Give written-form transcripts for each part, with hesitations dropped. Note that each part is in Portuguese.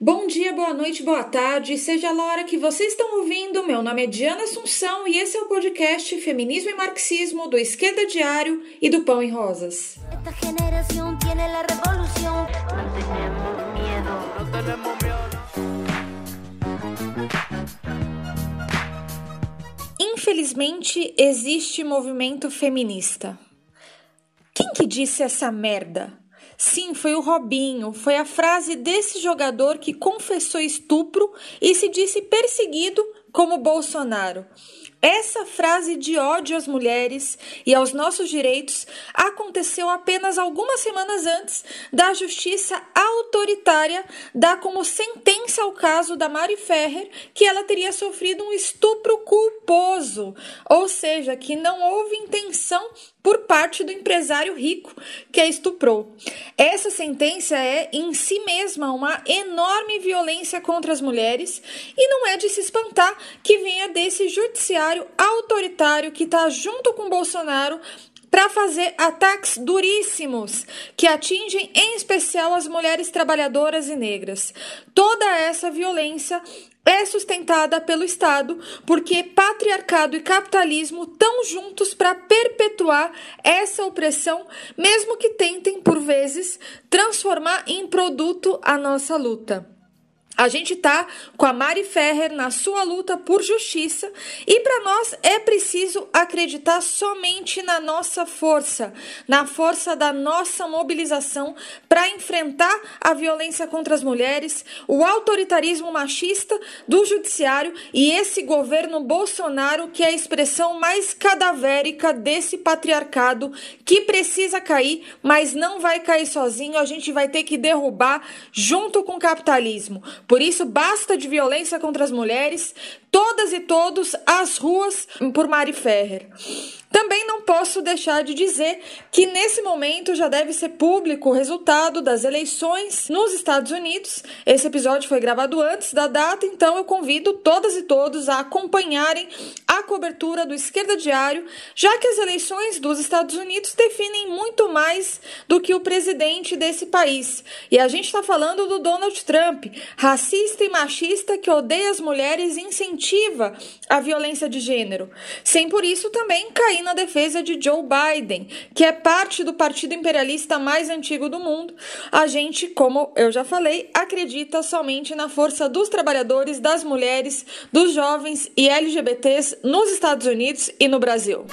Bom dia, boa noite, boa tarde, seja lá a hora que vocês estão ouvindo. Meu nome é Diana Assunção e esse é o podcast Feminismo e Marxismo do Esquerda Diário e do Pão e Rosas. Infelizmente, existe movimento feminista. Quem que disse essa merda? Sim, foi o Robinho, foi a frase desse jogador que confessou estupro e se disse perseguido como Bolsonaro. Essa frase de ódio às mulheres e aos nossos direitos aconteceu apenas algumas semanas antes da justiça autoritária dar como sentença ao caso da Mari Ferrer que ela teria sofrido um estupro culposo, ou seja, que não houve intenção por parte do empresário rico que a estuprou. Essa sentença é, em si mesma, uma enorme violência contra as mulheres e não é de se espantar que venha desse judiciário autoritário que está junto com Bolsonaro para fazer ataques duríssimos que atingem em especial as mulheres trabalhadoras e negras. Toda essa violência é sustentada pelo Estado porque patriarcado e capitalismo estão juntos para perpetuar essa opressão, mesmo que tentem, por vezes, transformar em produto a nossa luta. A gente tá com a Mari Ferrer na sua luta por justiça e para nós é preciso acreditar somente na nossa força, na força da nossa mobilização para enfrentar a violência contra as mulheres, o autoritarismo machista do judiciário e esse governo Bolsonaro que é a expressão mais cadavérica desse patriarcado que precisa cair, mas não vai cair sozinho, a gente vai ter que derrubar junto com o capitalismo. Por isso, basta de violência contra as mulheres, todas e todos às ruas por Mari Ferrer. Também não posso deixar de dizer que nesse momento já deve ser público o resultado das eleições nos Estados Unidos. Esse episódio foi gravado antes da data, então eu convido todas e todos a acompanharem a cobertura do Esquerda Diário, já que as eleições dos Estados Unidos definem muito mais do que o presidente desse país. E a gente está falando do Donald Trump, racista e machista que odeia as mulheres e incentiva a violência de gênero. Sem por isso também cair na defesa de Joe Biden, que é parte do partido imperialista mais antigo do mundo. A gente, como eu já falei, acredita somente na força dos trabalhadores, das mulheres, dos jovens e LGBTs nos Estados Unidos e no Brasil.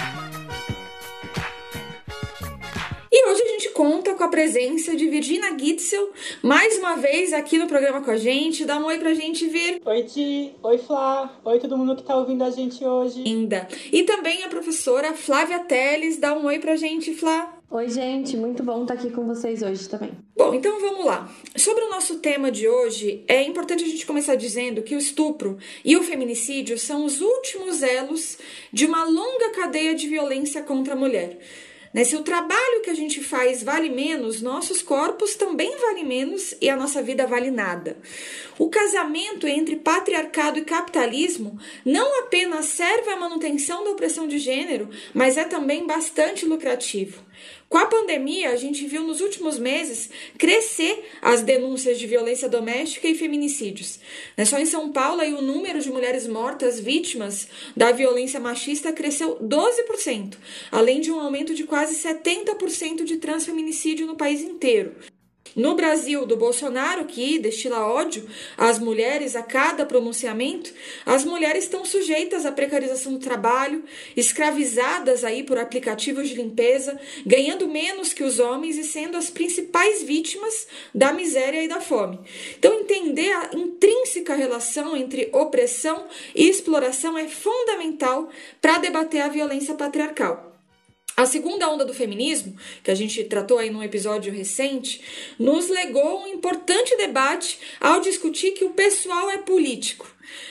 E hoje a gente conta com a presença de Virginia Gitzel, mais uma vez aqui no programa com a gente. Dá um oi pra gente, Vir. Oi, Di. Oi, Flá. Oi, todo mundo que tá ouvindo a gente hoje. Linda. E também a professora Flávia Teles. Dá um oi pra gente, Flá. Oi, gente. Muito bom estar aqui com vocês hoje também. Bom, então vamos lá. Sobre o nosso tema de hoje, é importante a gente começar dizendo que o estupro e o feminicídio são os últimos elos de uma longa cadeia de violência contra a mulher. Se o trabalho que a gente faz vale menos, nossos corpos também valem menos e a nossa vida vale nada. O casamento entre patriarcado e capitalismo não apenas serve à manutenção da opressão de gênero, mas é também bastante lucrativo. Com a pandemia, a gente viu nos últimos meses crescer as denúncias de violência doméstica e feminicídios. Só em São Paulo, aí, o número de mulheres mortas vítimas da violência machista cresceu 12%, além de um aumento de quase 70% de transfeminicídio no país inteiro. No Brasil, do Bolsonaro, que destila ódio às mulheres a cada pronunciamento, as mulheres estão sujeitas à precarização do trabalho, escravizadas aí por aplicativos de limpeza, ganhando menos que os homens e sendo as principais vítimas da miséria e da fome. Então, entender a intrínseca relação entre opressão e exploração é fundamental para debater a violência patriarcal. A segunda onda do feminismo, que a gente tratou aí num episódio recente, nos legou um importante debate ao discutir que o pessoal é político.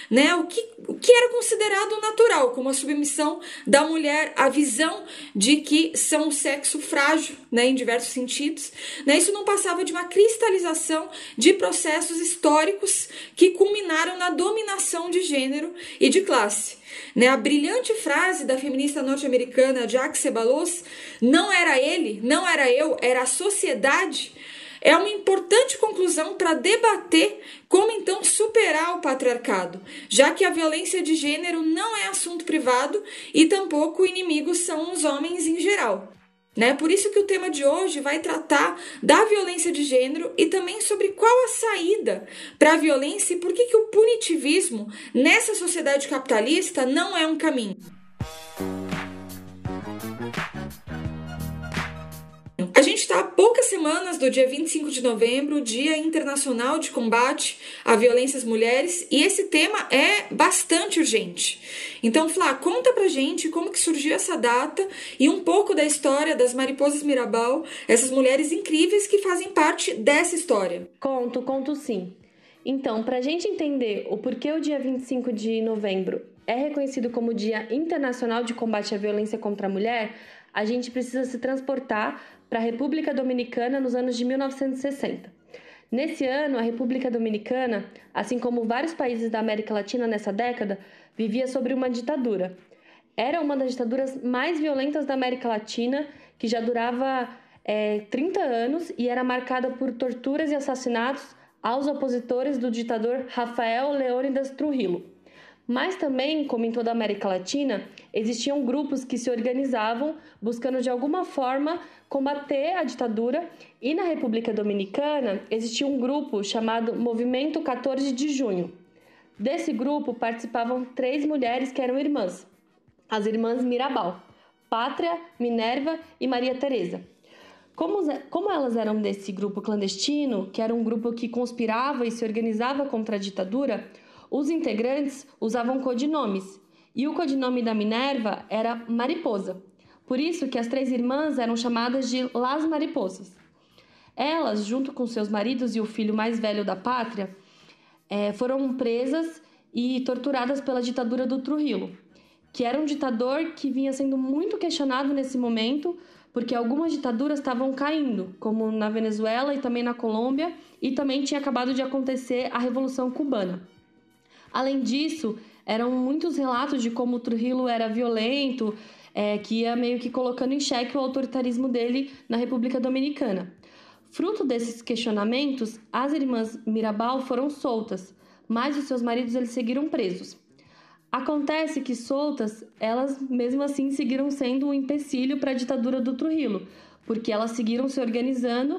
O que era considerado natural, como a submissão da mulher, a visão de que são um sexo frágil, em diversos sentidos. Isso não passava de uma cristalização de processos históricos que culminaram na dominação de gênero e de classe. A brilhante frase da feminista norte-americana Jacques Ceballos, não era ele, não era eu, era a sociedade, é uma importante conclusão para debater como então superar o patriarcado, já que a violência de gênero não é assunto privado e tampouco inimigos são os homens em geral. Por isso que o tema de hoje vai tratar da violência de gênero e também sobre qual a saída para a violência e por que o punitivismo nessa sociedade capitalista não é um caminho. A gente está a poucas semanas do dia 25 de novembro, Dia Internacional de Combate à Violência às Mulheres, e esse tema é bastante urgente. Então, Flá, conta pra gente como que surgiu essa data e um pouco da história das Mariposas Mirabal, essas mulheres incríveis que fazem parte dessa história. Conto sim. Então, pra gente entender o porquê o dia 25 de novembro é reconhecido como Dia Internacional de Combate à Violência contra a Mulher, a gente precisa se transportar para a República Dominicana nos anos de 1960. Nesse ano, a República Dominicana, assim como vários países da América Latina nessa década, vivia sobre uma ditadura. Era uma das ditaduras mais violentas da América Latina, que já durava 30 anos e era marcada por torturas e assassinatos aos opositores do ditador Rafael Leônidas Trujillo. Mas também, como em toda a América Latina, existiam grupos que se organizavam buscando de alguma forma combater a ditadura, e na República Dominicana existia um grupo chamado Movimento 14 de Junho. Desse grupo participavam 3 mulheres que eram irmãs, as irmãs Mirabal, Pátria, Minerva e Maria Teresa. Como elas eram desse grupo clandestino, que era um grupo que conspirava e se organizava contra a ditadura, os integrantes usavam codinomes, e o codinome da Minerva era Mariposa. Por isso que as 3 irmãs eram chamadas de Las Mariposas. Elas, junto com seus maridos e o filho mais velho da Pátria, foram presas e torturadas pela ditadura do Trujillo, que era um ditador que vinha sendo muito questionado nesse momento, porque algumas ditaduras estavam caindo, como na Venezuela e também na Colômbia, e também tinha acabado de acontecer a Revolução Cubana. Além disso, eram muitos relatos de como o Trujillo era violento, que ia meio que colocando em xeque o autoritarismo dele na República Dominicana. Fruto desses questionamentos, as irmãs Mirabal foram soltas, mas os seus maridos eles seguiram presos. Acontece que soltas, elas mesmo assim seguiram sendo um empecilho para a ditadura do Trujillo, porque elas seguiram se organizando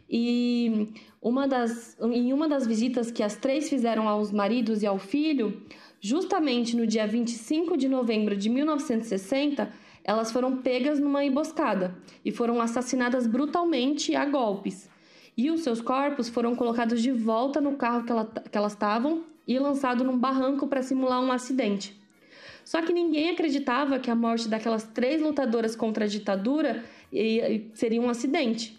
e em uma das visitas que as 3 fizeram aos maridos e ao filho, justamente no dia 25 de novembro de 1960, elas foram pegas numa emboscada e foram assassinadas brutalmente a golpes. E os seus corpos foram colocados de volta no carro que elas estavam e lançados num barranco para simular um acidente. Só que ninguém acreditava que a morte daquelas 3 lutadoras contra a ditadura seria um acidente.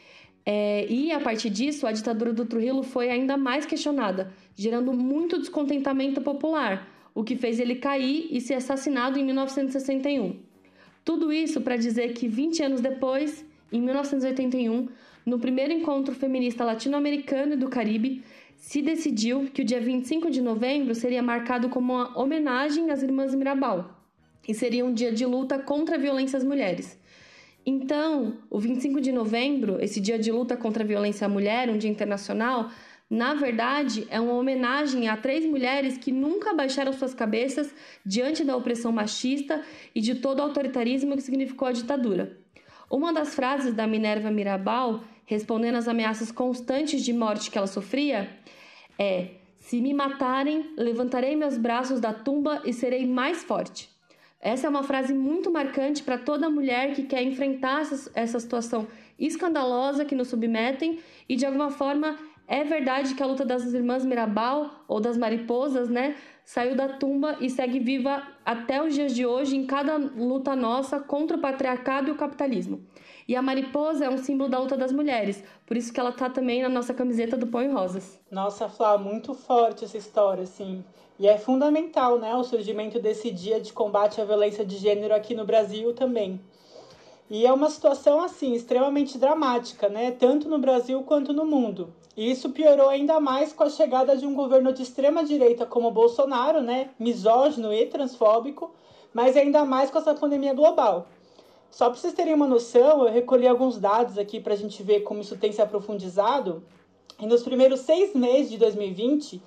E a partir disso, a ditadura do Trujillo foi ainda mais questionada, gerando muito descontentamento popular, o que fez ele cair e ser assassinado em 1961. Tudo isso para dizer que 20 anos depois, em 1981, no primeiro encontro feminista latino-americano e do Caribe, se decidiu que o dia 25 de novembro seria marcado como uma homenagem às irmãs Mirabal e seria um dia de luta contra a violência às mulheres. Então, o 25 de novembro, esse dia de luta contra a violência à mulher, um dia internacional, na verdade, é uma homenagem a 3 mulheres que nunca baixaram suas cabeças diante da opressão machista e de todo o autoritarismo que significou a ditadura. Uma das frases da Minerva Mirabal, respondendo às ameaças constantes de morte que ela sofria, é: "Se me matarem, levantarei meus braços da tumba e serei mais forte." Essa é uma frase muito marcante para toda mulher que quer enfrentar essa situação escandalosa que nos submetem e, de alguma forma, é verdade que a luta das irmãs Mirabal, ou das mariposas, saiu da tumba e segue viva até os dias de hoje em cada luta nossa contra o patriarcado e o capitalismo. E a mariposa é um símbolo da luta das mulheres, por isso que ela está também na nossa camiseta do Pão e Rosas. Nossa, Flá, muito forte essa história, assim. E é fundamental, o surgimento desse dia de combate à violência de gênero aqui no Brasil também. E é uma situação, assim, extremamente dramática, tanto no Brasil quanto no mundo. E isso piorou ainda mais com a chegada de um governo de extrema-direita como o Bolsonaro, misógino e transfóbico, mas ainda mais com essa pandemia global. Só para vocês terem uma noção, eu recolhi alguns dados aqui para a gente ver como isso tem se aprofundizado. E nos primeiros 6 meses de 2020,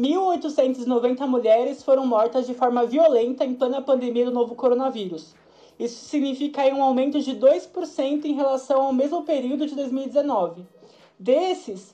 1.890 mulheres foram mortas de forma violenta em plena pandemia do novo coronavírus. Isso significa aí um aumento de 2% em relação ao mesmo período de 2019. Desses,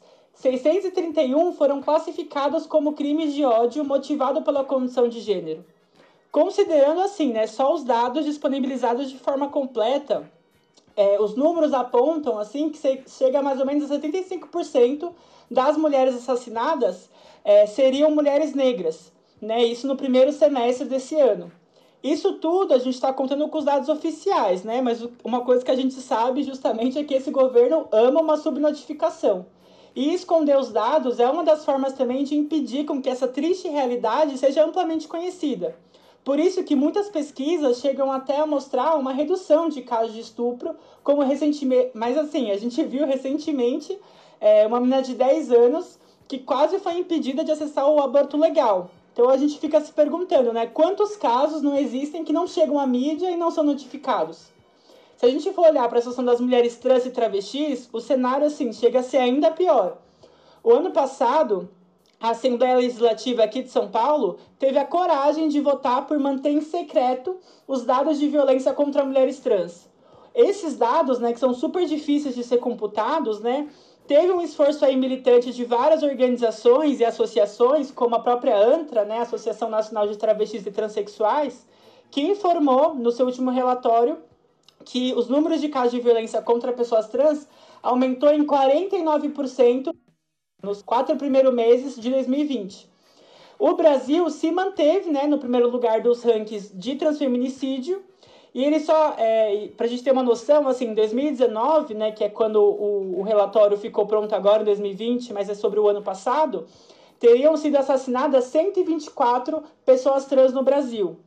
631 foram classificados como crimes de ódio motivado pela condição de gênero. Considerando assim, né, só os dados disponibilizados de forma completa, os números apontam assim que chega a mais ou menos a 75% das mulheres assassinadas seriam mulheres negras, né? Isso no primeiro semestre desse ano. Isso tudo a gente está contando com os dados oficiais, né? Mas uma coisa que a gente sabe justamente é que esse governo ama uma subnotificação. E esconder os dados é uma das formas também de impedir com que essa triste realidade seja amplamente conhecida. Por isso que muitas pesquisas chegam até a mostrar uma redução de casos de estupro, como recentemente, mas assim, a gente viu recentemente uma menina de 10 anos que quase foi impedida de acessar o aborto legal. Então a gente fica se perguntando, né, quantos casos não existem que não chegam à mídia e não são notificados? Se a gente for olhar para a situação das mulheres trans e travestis, o cenário assim chega a ser ainda pior. O ano passado, a Assembleia Legislativa aqui de São Paulo teve a coragem de votar por manter em secreto os dados de violência contra mulheres trans. Esses dados, né, que são super difíceis de ser computados, né, teve um esforço aí militante de várias organizações e associações, como a própria ANTRA, né, Associação Nacional de Travestis e Transsexuais, que informou no seu último relatório que os números de casos de violência contra pessoas trans aumentou em 49% nos 4 primeiros meses de 2020. O Brasil se manteve, né, no primeiro lugar dos rankings de transfeminicídio, e ele só, para a gente ter uma noção, assim, em 2019, né, que é quando o relatório ficou pronto agora, em 2020, mas é sobre o ano passado, teriam sido assassinadas 124 pessoas trans no Brasil.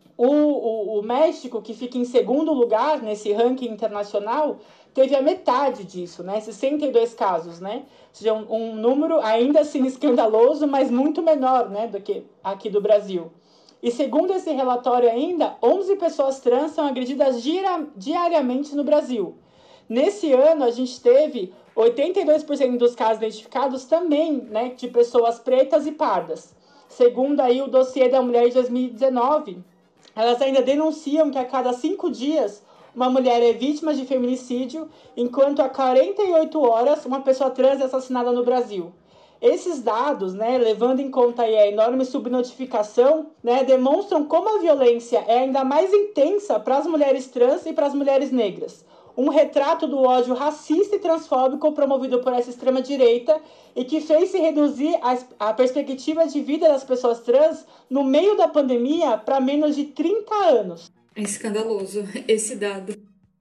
O México, que fica em segundo lugar nesse ranking internacional, teve a metade disso, né? 62 casos, né? Ou seja, um número ainda assim escandaloso, mas muito menor, né, do que aqui do Brasil. E segundo esse relatório ainda, 11 pessoas trans são agredidas diariamente no Brasil. Nesse ano, a gente teve 82% dos casos identificados também, né, de pessoas pretas e pardas. Segundo aí o dossiê da mulher de 2019, elas ainda denunciam que a cada 5 dias uma mulher é vítima de feminicídio, enquanto a 48 horas uma pessoa trans é assassinada no Brasil. Esses dados, né, levando em conta aí a enorme subnotificação, né, demonstram como a violência é ainda mais intensa para as mulheres trans e para as mulheres negras. Um retrato do ódio racista e transfóbico promovido por essa extrema-direita e que fez se reduzir a perspectiva de vida das pessoas trans no meio da pandemia para menos de 30 anos. É escandaloso esse dado.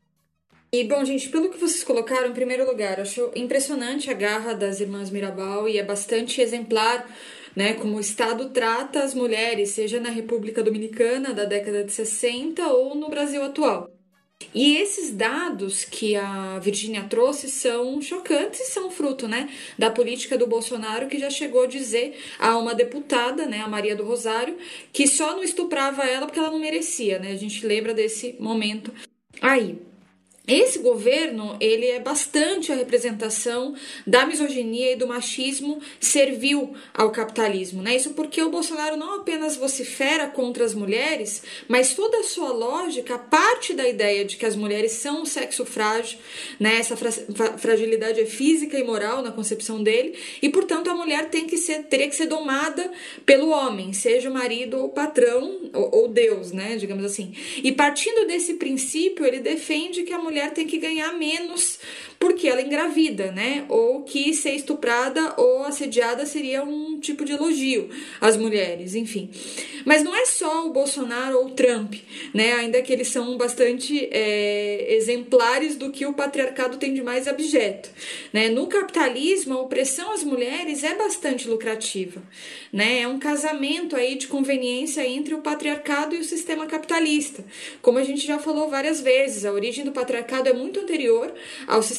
E, bom, gente, pelo que vocês colocaram, em primeiro lugar, acho impressionante a garra das irmãs Mirabal e é bastante exemplar, né, como o Estado trata as mulheres, seja na República Dominicana da década de 60 ou no Brasil atual. E esses dados que a Virgínia trouxe são chocantes e são fruto, né, da política do Bolsonaro, que já chegou a dizer a uma deputada, né, a Maria do Rosário, que só não estuprava ela porque ela não merecia, né? A gente lembra desse momento aí. Esse governo, ele é bastante a representação da misoginia e do machismo servil ao capitalismo, né? Isso porque o Bolsonaro não apenas vocifera contra as mulheres, mas toda a sua lógica parte da ideia de que as mulheres são um sexo frágil, né? Essa fragilidade é física e moral na concepção dele, e portanto a mulher teria que ser domada pelo homem, seja o marido ou o patrão ou Deus, né? Digamos assim. E partindo desse princípio, ele defende que a mulher tem que ganhar menos porque ela engravida, né? Ou que ser estuprada ou assediada seria um tipo de elogio às mulheres, enfim. Mas não é só o Bolsonaro ou o Trump, né? Ainda que eles são bastante exemplares do que o patriarcado tem de mais abjeto, né? No capitalismo, a opressão às mulheres é bastante lucrativa, né? É um casamento aí de conveniência entre o patriarcado e o sistema capitalista. Como a gente já falou várias vezes, a origem do patriarcado é muito anterior ao sistema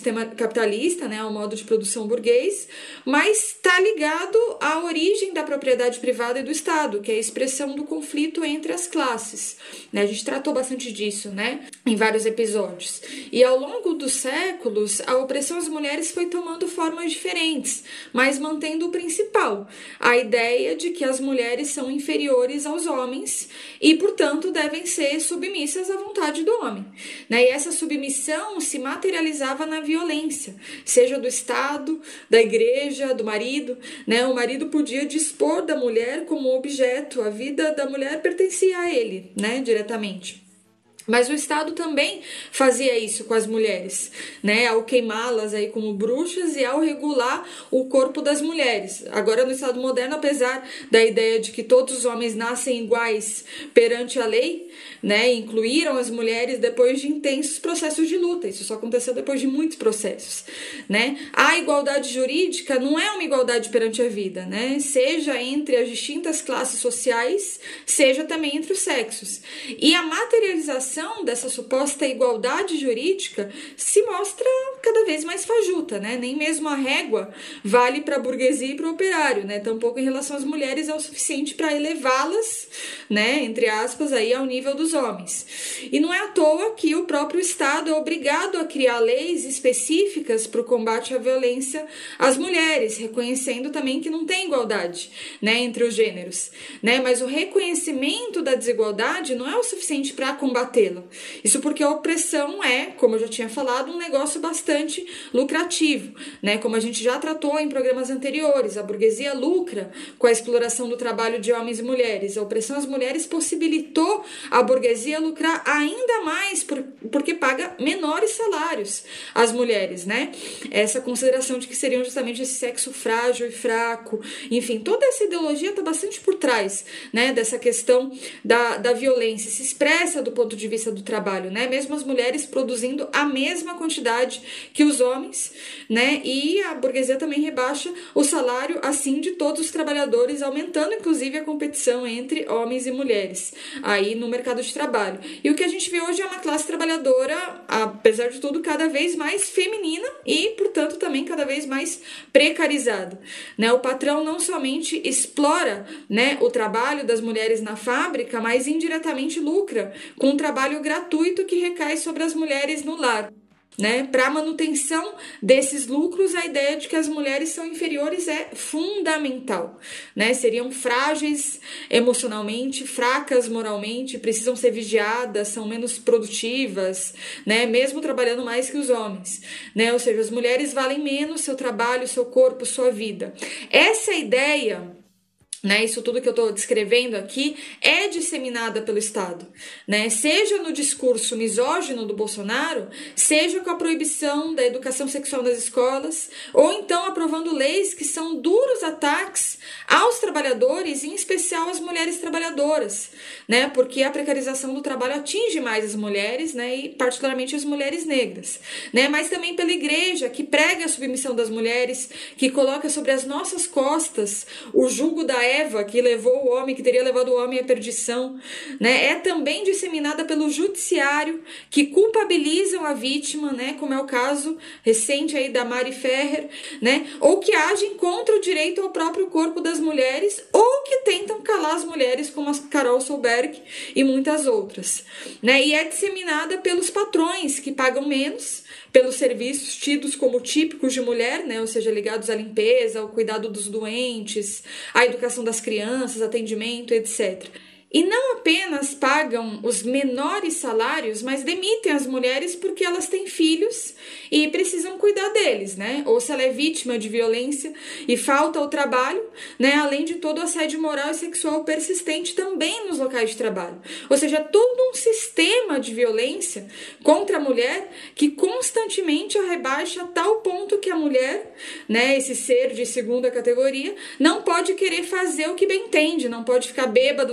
sistema capitalista, né, ao modo de produção burguês, mas está ligado à origem da propriedade privada e do Estado, que é a expressão do conflito entre as classes. Né? A gente tratou bastante disso, né, em vários episódios. E ao longo dos séculos, a opressão às mulheres foi tomando formas diferentes, mas mantendo o principal, a ideia de que as mulheres são inferiores aos homens e, portanto, devem ser submissas à vontade do homem. Né? E essa submissão se materializava na violência, seja do Estado, da igreja, do marido. Né? O marido podia dispor da mulher como objeto, a vida da mulher pertencia a ele, né, diretamente. Mas o Estado também fazia isso com as mulheres, né? Ao queimá-las aí como bruxas e ao regular o corpo das mulheres. Agora, no Estado moderno, apesar da ideia de que todos os homens nascem iguais perante a lei, né? Incluíram as mulheres depois de intensos processos de luta. Isso só aconteceu depois de muitos processos, né? A igualdade jurídica não é uma igualdade perante a vida, né? Seja entre as distintas classes sociais, seja também entre os sexos. E a materialização dessa suposta igualdade jurídica se mostra cada vez mais fajuta, né? Nem mesmo a régua vale para a burguesia e para o operário, né? Tampouco em relação às mulheres é o suficiente para elevá-las, né, entre aspas, aí ao nível dos homens. E não é à toa que o próprio Estado é obrigado a criar leis específicas para o combate à violência às mulheres, reconhecendo também que não tem igualdade, né, entre os gêneros, né? Mas o reconhecimento da desigualdade não é o suficiente para combater. Isso porque a opressão é, como eu já tinha falado, um negócio bastante lucrativo, né? Como a gente já tratou em programas anteriores, a burguesia lucra com a exploração do trabalho de homens e mulheres. A opressão às mulheres possibilitou a burguesia lucrar ainda mais porque paga menores salários às mulheres, né? Essa consideração de que seriam justamente esse sexo frágil e fraco, enfim, toda essa ideologia está bastante por trás, né, dessa questão da violência, se expressa do ponto de vista do trabalho, né? Mesmo as mulheres produzindo a mesma quantidade que os homens, né? E a burguesia também rebaixa o salário assim de todos os trabalhadores, aumentando inclusive a competição entre homens e mulheres aí no mercado de trabalho. E o que a gente vê hoje é uma classe trabalhadora, apesar de tudo, cada vez mais feminina e, portanto, também cada vez mais precarizada, né? O patrão não somente explora, né, o trabalho das mulheres na fábrica, mas indiretamente lucra com o trabalho gratuito que recai sobre as mulheres no lar. Né? Para a manutenção desses lucros, a ideia de que as mulheres são inferiores é fundamental. Né? Seriam frágeis emocionalmente, fracas moralmente, precisam ser vigiadas, são menos produtivas, né? Mesmo trabalhando mais que os homens. Né? Ou seja, as mulheres valem menos seu trabalho, seu corpo, sua vida. Essa ideia, né, isso tudo que eu estou descrevendo aqui é disseminada pelo Estado, né? Seja no discurso misógino do Bolsonaro, seja com a proibição da educação sexual nas escolas, ou então aprovando leis que são duros ataques aos trabalhadores, em especial às mulheres trabalhadoras, né? Porque a precarização do trabalho atinge mais as mulheres, né? E particularmente as mulheres negras, né? Mas também pela igreja, que prega a submissão das mulheres, que coloca sobre as nossas costas o jugo da Eva, que levou o homem, que teria levado o homem à perdição, né? É também disseminada pelo judiciário, que culpabilizam a vítima, né? Como é o caso recente aí da Mari Ferrer, né? Ou que agem contra o direito ao próprio corpo das mulheres, ou que tentam calar as mulheres, como a Carol Solberg e muitas outras, né? E é disseminada pelos patrões, que pagam menos pelos serviços tidos como típicos de mulher, né? Ou seja, ligados à limpeza, ao cuidado dos doentes, à educação das crianças, atendimento, etc. E não apenas pagam os menores salários, mas demitem as mulheres porque elas têm filhos e precisam cuidar deles, né? Ou se ela é vítima de violência e falta ao trabalho, né? Além de todo o assédio moral e sexual persistente também nos locais de trabalho. Ou seja, todo um sistema de violência contra a mulher que constantemente a rebaixa a tal ponto que a mulher, né, esse ser de segunda categoria, não pode querer fazer o que bem entende, não pode ficar bêbado numa festa,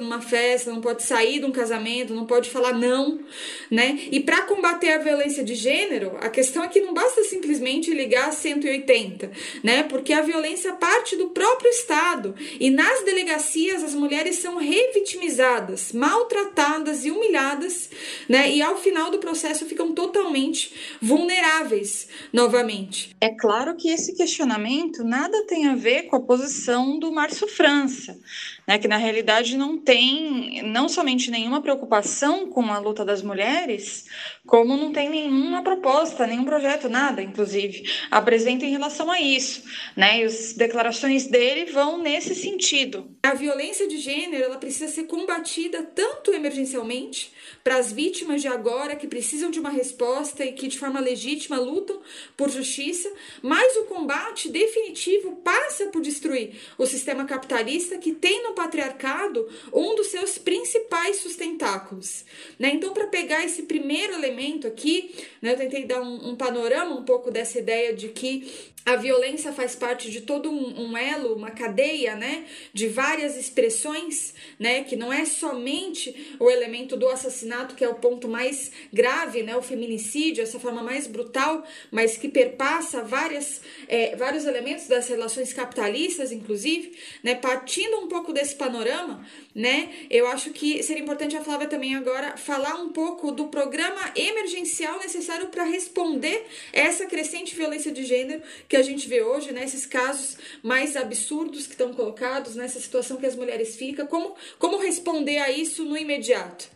festa, não pode sair de um casamento, não pode falar não, né? E para combater a violência de gênero, a questão é que não basta simplesmente ligar 180, né? Porque a violência parte do próprio Estado e nas delegacias as mulheres são revitimizadas, maltratadas e humilhadas, né? E ao final do processo ficam totalmente vulneráveis novamente. É claro que esse questionamento nada tem a ver com a posição do Márcio França, né, que na realidade não tem não somente nenhuma preocupação com a luta das mulheres, como não tem nenhuma proposta, nenhum projeto, nada, inclusive, apresenta em relação a isso, né, e as declarações dele vão nesse sentido. A violência de gênero, ela precisa ser combatida tanto emergencialmente, para as vítimas de agora que precisam de uma resposta e que de forma legítima lutam por justiça, mas o combate definitivo passa por destruir o sistema capitalista que tem no patriarcado um dos seus principais sustentáculos, né? Então, para pegar esse primeiro elemento aqui, né, eu tentei dar um panorama um pouco dessa ideia de que a violência faz parte de todo um elo, uma cadeia, né, de várias expressões, né, que não é somente o elemento do assassinato, que é o ponto mais grave, né, o feminicídio, essa forma mais brutal, mas que perpassa vários elementos das relações capitalistas, inclusive, né, partindo um pouco desse panorama, né, eu acho que seria importante a Flávia também agora falar um pouco do programa emergencial necessário para responder essa crescente violência de gênero que a gente vê hoje, né, esses casos mais absurdos que estão colocados, nessa situação que as mulheres ficam, como responder a isso no imediato?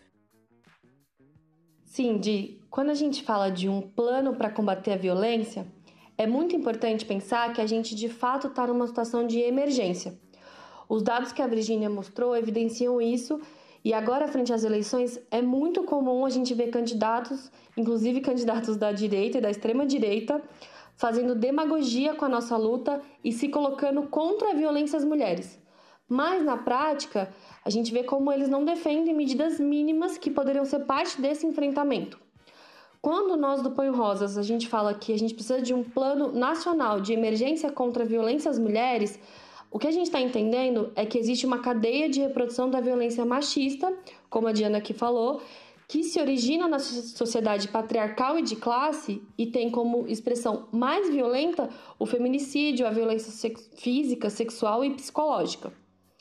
Sim, quando a gente fala de um plano para combater a violência, é muito importante pensar que a gente de fato está numa situação de emergência. Os dados que a Virgínia mostrou evidenciam isso, e agora, frente às eleições, é muito comum a gente ver candidatos, inclusive candidatos da direita e da extrema-direita, fazendo demagogia com a nossa luta e se colocando contra a violência às mulheres. Mas, na prática, a gente vê como eles não defendem medidas mínimas que poderiam ser parte desse enfrentamento. Quando nós do Põe Rosas, a gente fala que a gente precisa de um plano nacional de emergência contra a violência às mulheres, o que a gente está entendendo é que existe uma cadeia de reprodução da violência machista, como a Diana aqui falou, que se origina na sociedade patriarcal e de classe e tem como expressão mais violenta o feminicídio, a violência física, sexual e psicológica.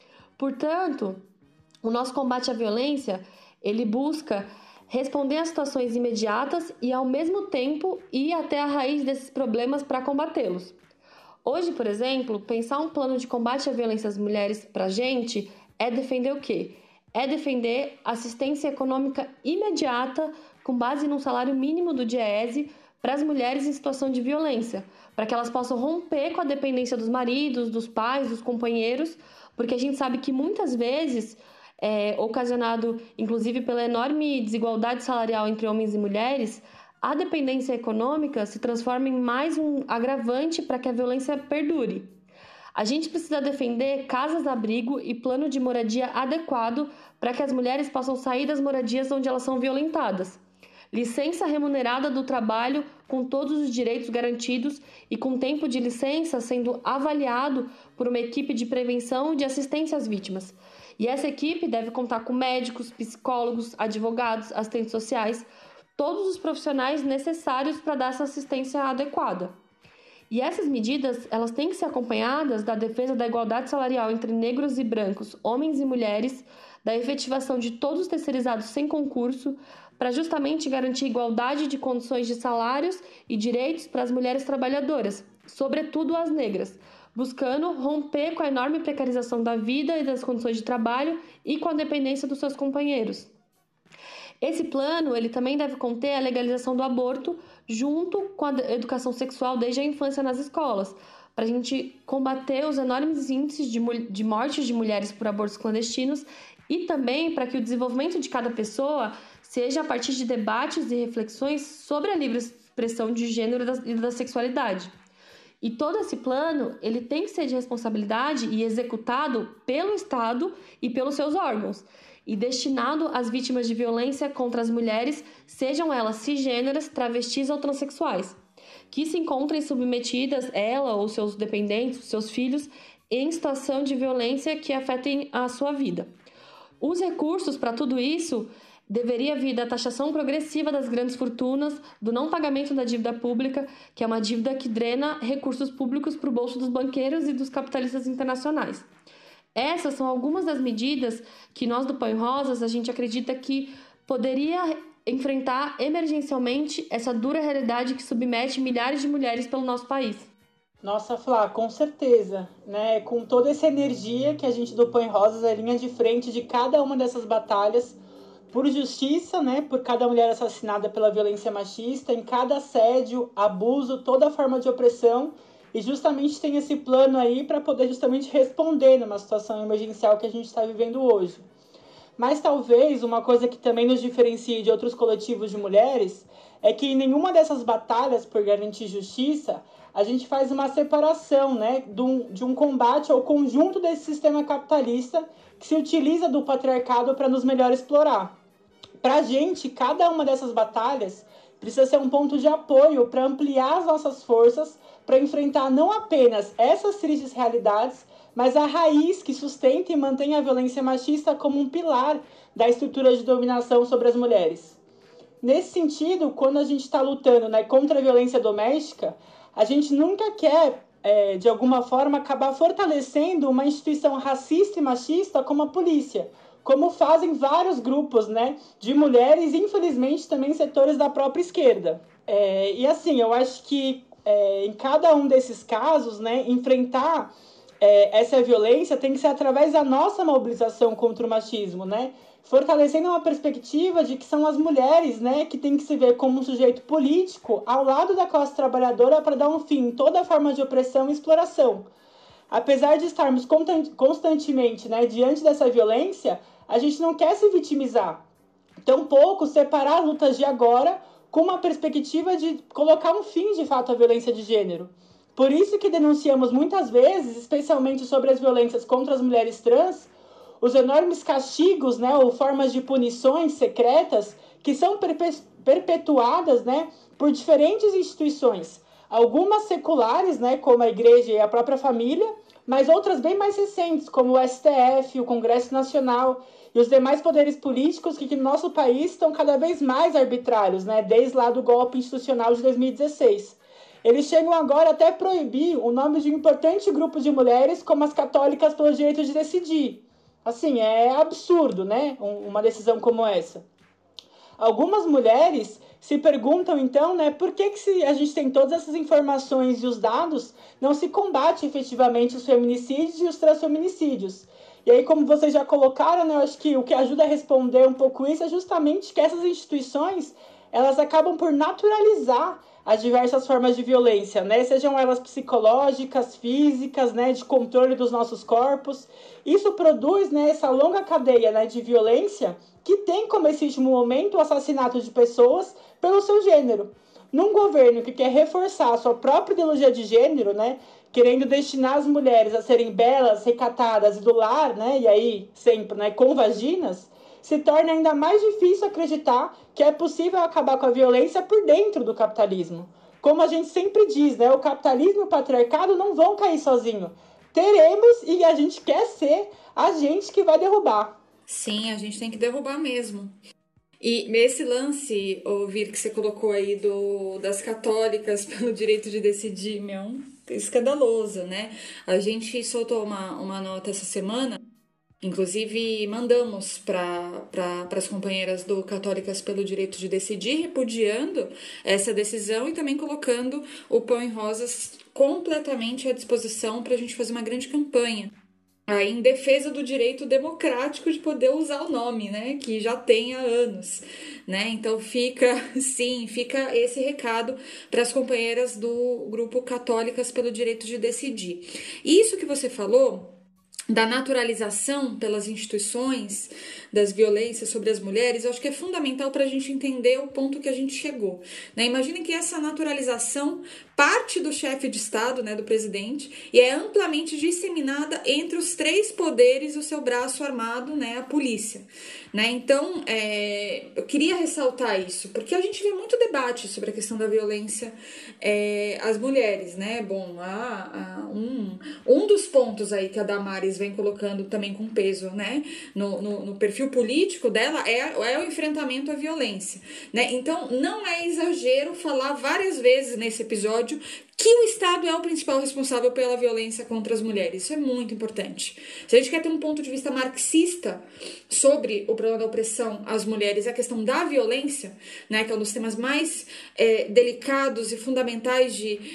Portanto, o nosso combate à violência, ele busca responder às situações imediatas e, ao mesmo tempo, ir até a raiz desses problemas para combatê-los. Hoje, por exemplo, pensar um plano de combate à violência às mulheres para a gente é defender o quê? É defender assistência econômica imediata com base no salário mínimo do DIEESE para as mulheres em situação de violência, para que elas possam romper com a dependência dos maridos, dos pais, dos companheiros, porque a gente sabe que muitas vezes, ocasionado inclusive pela enorme desigualdade salarial entre homens e mulheres, a dependência econômica se transforma em mais um agravante para que a violência perdure. A gente precisa defender casas-abrigo e plano de moradia adequado para que as mulheres possam sair das moradias onde elas são violentadas. Licença remunerada do trabalho com todos os direitos garantidos e com tempo de licença sendo avaliado por uma equipe de prevenção e de assistência às vítimas. E essa equipe deve contar com médicos, psicólogos, advogados, assistentes sociais, todos os profissionais necessários para dar essa assistência adequada. E essas medidas, elas têm que ser acompanhadas da defesa da igualdade salarial entre negros e brancos, homens e mulheres, da efetivação de todos os terceirizados sem concurso, para justamente garantir igualdade de condições de salários e direitos para as mulheres trabalhadoras, sobretudo as negras, buscando romper com a enorme precarização da vida e das condições de trabalho e com a dependência dos seus companheiros. Esse plano, ele também deve conter a legalização do aborto junto com a educação sexual desde a infância nas escolas, para a gente combater os enormes índices de mortes de mulheres por abortos clandestinos e também para que o desenvolvimento de cada pessoa seja a partir de debates e reflexões sobre a livre expressão de gênero e da sexualidade. E todo esse plano, ele tem que ser de responsabilidade e executado pelo Estado e pelos seus órgãos, e destinado às vítimas de violência contra as mulheres, sejam elas cisgêneras, travestis ou transexuais, que se encontrem submetidas, ela ou seus dependentes, seus filhos, em situação de violência que afetem a sua vida. Os recursos para tudo isso deveria vir da taxação progressiva das grandes fortunas, do não pagamento da dívida pública, que é uma dívida que drena recursos públicos para o bolso dos banqueiros e dos capitalistas internacionais. Essas são algumas das medidas que nós do Põe Rosas, a gente acredita que poderia enfrentar emergencialmente essa dura realidade que submete milhares de mulheres pelo nosso país. Nossa, Flá, com certeza, né? Com toda essa energia que a gente do Põe Rosas é linha de frente de cada uma dessas batalhas por justiça, né? Por cada mulher assassinada pela violência machista, em cada assédio, abuso, toda forma de opressão, e justamente tem esse plano aí para poder justamente responder numa situação emergencial que a gente está vivendo hoje. Mas talvez uma coisa que também nos diferencie de outros coletivos de mulheres é que em nenhuma dessas batalhas por garantir justiça a gente faz uma separação, né, de um combate ao conjunto desse sistema capitalista que se utiliza do patriarcado para nos melhor explorar. Para a gente, cada uma dessas batalhas precisa ser um ponto de apoio para ampliar as nossas forças, para enfrentar não apenas essas tristes realidades, mas a raiz que sustenta e mantém a violência machista como um pilar da estrutura de dominação sobre as mulheres. Nesse sentido, quando a gente está lutando, né, contra a violência doméstica, a gente nunca quer, de alguma forma, acabar fortalecendo uma instituição racista e machista como a polícia, como fazem vários grupos, né, de mulheres, e infelizmente também setores da própria esquerda. E assim, eu acho que em cada um desses casos, né, enfrentar essa violência tem que ser através da nossa mobilização contra o machismo, né? Fortalecendo uma perspectiva de que são as mulheres, né, que tem que se ver como um sujeito político ao lado da classe trabalhadora para dar um fim em toda forma de opressão e exploração. Apesar de estarmos constantemente, né, diante dessa violência, a gente não quer se vitimizar. Tampouco separar as lutas de agora com uma perspectiva de colocar um fim, de fato, à violência de gênero. Por isso que denunciamos muitas vezes, especialmente sobre as violências contra as mulheres trans, os enormes castigos, né, ou formas de punições secretas que são perpetuadas, né, por diferentes instituições. Algumas seculares, né, como a igreja e a própria família, mas outras bem mais recentes, como o STF, o Congresso Nacional e os demais poderes políticos que no nosso país estão cada vez mais arbitrários, né, desde lá do golpe institucional de 2016. Eles chegam agora até a proibir o nome de um importante grupo de mulheres como as católicas pelo direito de decidir. Assim, é absurdo, né, uma decisão como essa. Algumas mulheres se perguntam, então, né, por que se a gente tem todas essas informações e os dados, não se combate efetivamente os feminicídios e os transfeminicídios. E aí, como vocês já colocaram, né, eu acho que o que ajuda a responder um pouco isso é justamente que essas instituições, elas acabam por naturalizar as diversas formas de violência, né? Sejam elas psicológicas, físicas, né, de controle dos nossos corpos. Isso produz, né, essa longa cadeia, né, de violência que tem como esse último momento o assassinato de pessoas pelo seu gênero. Num governo que quer reforçar a sua própria ideologia de gênero, né, querendo destinar as mulheres a serem belas, recatadas e do lar, né, e aí sempre, né, com vaginas, se torna ainda mais difícil acreditar que é possível acabar com a violência por dentro do capitalismo. Como a gente sempre diz, né, o capitalismo e o patriarcado não vão cair sozinho. Teremos, e a gente quer ser a gente que vai derrubar. Sim, a gente tem que derrubar mesmo. E esse lance, ouvir que você colocou aí das católicas pelo direito de decidir, escandaloso, né? A gente soltou uma nota essa semana. Inclusive, mandamos para as companheiras do Católicas pelo Direito de Decidir, repudiando essa decisão e também colocando o Pão em Rosas completamente à disposição para a gente fazer uma grande campanha aí em defesa do direito democrático de poder usar o nome, né, que já tem há anos, né? Então fica esse recado para as companheiras do grupo Católicas pelo Direito de Decidir. Isso que você falou da naturalização pelas instituições das violências sobre as mulheres, eu acho que é fundamental para a gente entender o ponto que a gente chegou, né? Imagine que essa naturalização parte do chefe de Estado, né, do presidente, e é amplamente disseminada entre os três poderes e o seu braço armado, né, a polícia, né? Então, eu queria ressaltar isso, porque a gente vê muito debate sobre a questão da violência às mulheres, né? Bom, um dos pontos aí que a Damares vêm colocando também com peso, né, no perfil político dela, é o enfrentamento à violência, né? Então, não é exagero falar várias vezes nesse episódio que o Estado é o principal responsável pela violência contra as mulheres. Isso é muito importante. Se a gente quer ter um ponto de vista marxista sobre o problema da opressão às mulheres e a questão da violência, né, que é um dos temas mais delicados e fundamentais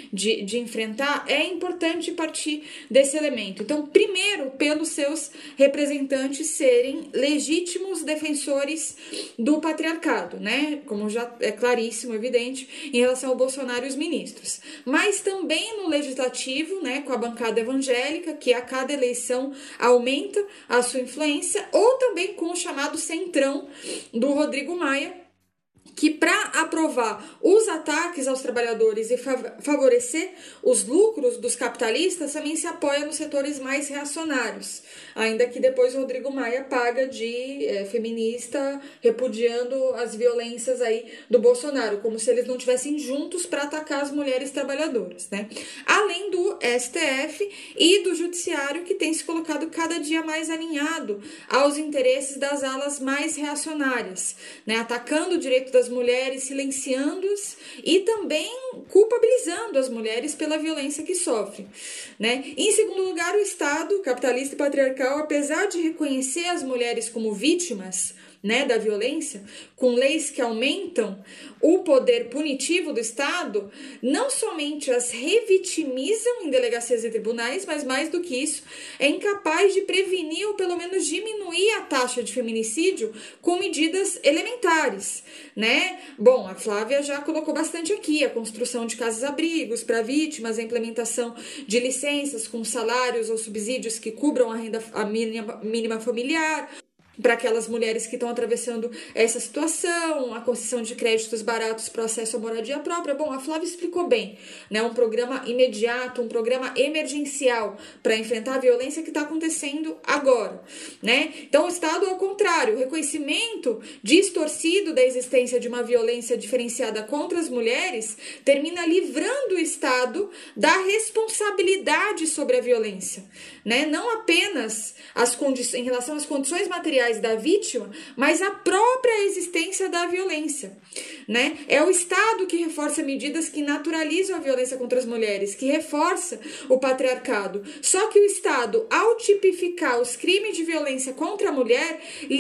de enfrentar, é importante partir desse elemento. Então, primeiro, pelos seus representantes serem legítimos defensores do patriarcado, né, como já é claríssimo, evidente, em relação ao Bolsonaro e os ministros. Mas também no legislativo, né, com a bancada evangélica, que a cada eleição aumenta a sua influência, ou também com o chamado centrão do Rodrigo Maia, que para aprovar os ataques aos trabalhadores e favorecer os lucros dos capitalistas, também se apoia nos setores mais reacionários, ainda que depois o Rodrigo Maia paga de feminista, repudiando as violências aí do Bolsonaro, como se eles não estivessem juntos para atacar as mulheres trabalhadoras, né? Além do STF e do Judiciário, que tem se colocado cada dia mais alinhado aos interesses das alas mais reacionárias, né? Atacando o direito das mulheres, silenciando-os e também culpabilizando as mulheres pela violência que sofrem, né? Em segundo lugar, o Estado capitalista e patriarcal, apesar de reconhecer as mulheres como vítimas, né, da violência, com leis que aumentam o poder punitivo do Estado, não somente as revitimizam em delegacias e tribunais, mas mais do que isso, é incapaz de prevenir ou pelo menos diminuir a taxa de feminicídio com medidas elementares, né? Bom, a Flávia já colocou bastante aqui, a construção de casas-abrigos para vítimas, a implementação de licenças com salários ou subsídios que cubram a mínima familiar, para aquelas mulheres que estão atravessando essa situação, a concessão de créditos baratos para acesso à moradia própria. Bom, a Flávia explicou bem, né? Um programa imediato, um programa emergencial para enfrentar a violência que está acontecendo agora, né? Então, o Estado, ao contrário, o reconhecimento distorcido da existência de uma violência diferenciada contra as mulheres termina livrando o Estado da responsabilidade sobre a violência, né? Não apenas em relação às condições materiais da vítima, mas a própria existência da violência, né? É o Estado que reforça medidas que naturalizam a violência contra as mulheres, que reforça o patriarcado. Só que o Estado, ao tipificar os crimes de violência contra a mulher,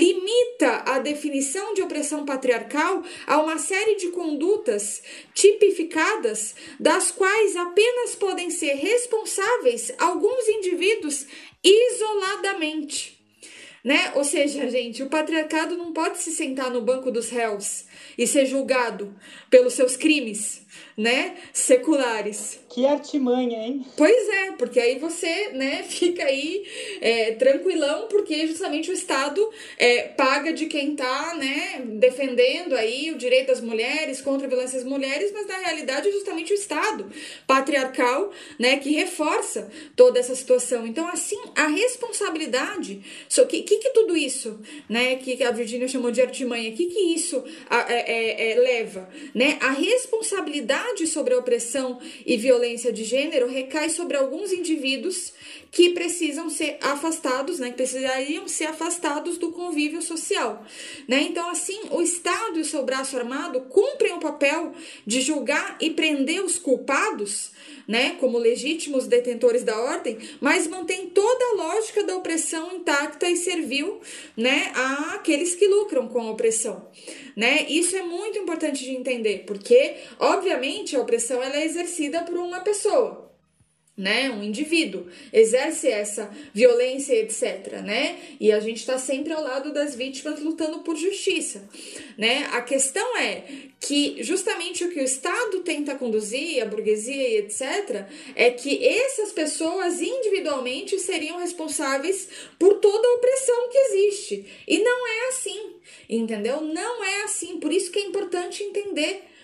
limita a definição de opressão patriarcal a uma série de condutas tipificadas, das quais apenas podem ser responsáveis alguns indivíduos isoladamente, né? Ou seja, gente, o patriarcado não pode se sentar no banco dos réus e ser julgado pelos seus crimes, né, seculares. Que artimanha, hein? Pois é, porque aí você, né, fica aí tranquilão, porque justamente o Estado paga de quem tá, né, defendendo aí o direito das mulheres, contra a violência às mulheres, mas na realidade é justamente o Estado patriarcal, né, que reforça toda essa situação. Então, assim, a responsabilidade, que tudo isso, né, que a Virgínia chamou de artimanha, que isso leva, né? A responsabilidade sobre a opressão e violência de gênero recai sobre alguns indivíduos que precisam ser afastados, né, que precisariam ser afastados do convívio social, né? Então, assim, o Estado e o seu braço armado cumprem o papel de julgar e prender os culpados, né, como legítimos detentores da ordem, mas mantém toda a lógica da opressão intacta e servil, né, àqueles que lucram com a opressão, né? Isso é muito importante de entender, porque, obviamente, a opressão ela é exercida por uma pessoa, né, um indivíduo, exerce essa violência, etc, né, e a gente está sempre ao lado das vítimas lutando por justiça, né. A questão é que justamente o que o Estado tenta conduzir, a burguesia e etc, é que essas pessoas individualmente seriam responsáveis por toda a opressão que existe, e não é assim, entendeu? Não é assim, por isso que é importante entender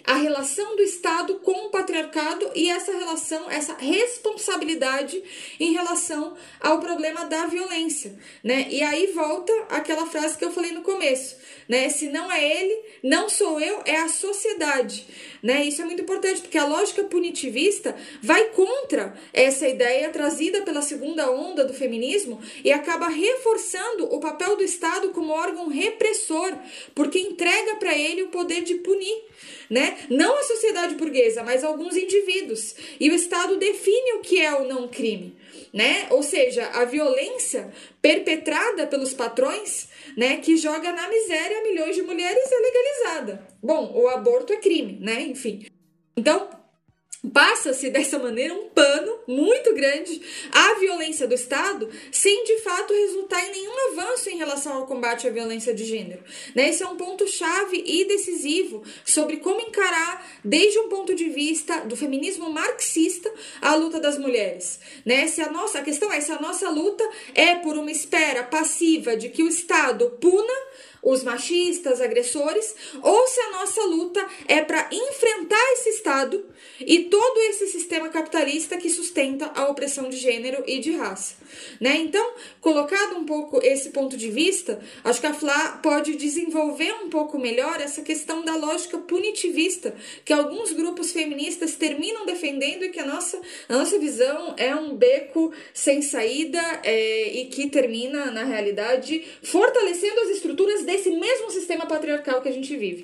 a relação do Estado com o patriarcado e essa relação, essa responsabilidade em relação ao problema da violência, né? E aí volta aquela frase que eu falei no começo, né? Se não é ele, não sou eu, é a sociedade, né? Isso é muito importante, porque a lógica punitivista vai contra essa ideia trazida pela segunda onda do feminismo e acaba reforçando o papel do Estado como órgão repressor, porque entrega para ele o poder de punir, né? Não a sociedade burguesa, mas alguns indivíduos. E o Estado define o que é ou não crime, né? Ou seja, a violência perpetrada pelos patrões, né, que joga na miséria milhões de mulheres é legalizada. Bom, o aborto é crime, né? Enfim. Então, passa-se dessa maneira um pano muito grande à violência do Estado, sem de fato resultar em nenhum avanço em relação ao combate à violência de gênero, né? Esse é um ponto-chave e decisivo sobre como encarar, desde um ponto de vista do feminismo marxista, a luta das mulheres, né? A questão é se a nossa luta é por uma espera passiva de que o Estado puna os machistas, agressores, ou se a nossa luta é para enfrentar esse Estado e todo esse sistema capitalista que sustenta a opressão de gênero e de raça, né? Então, colocado um pouco esse ponto de vista, acho que a Flá pode desenvolver um pouco melhor essa questão da lógica punitivista que alguns grupos feministas terminam defendendo e que a nossa visão é um beco sem saída e que termina, na realidade, fortalecendo as estruturas desse mesmo sistema patriarcal que a gente vive.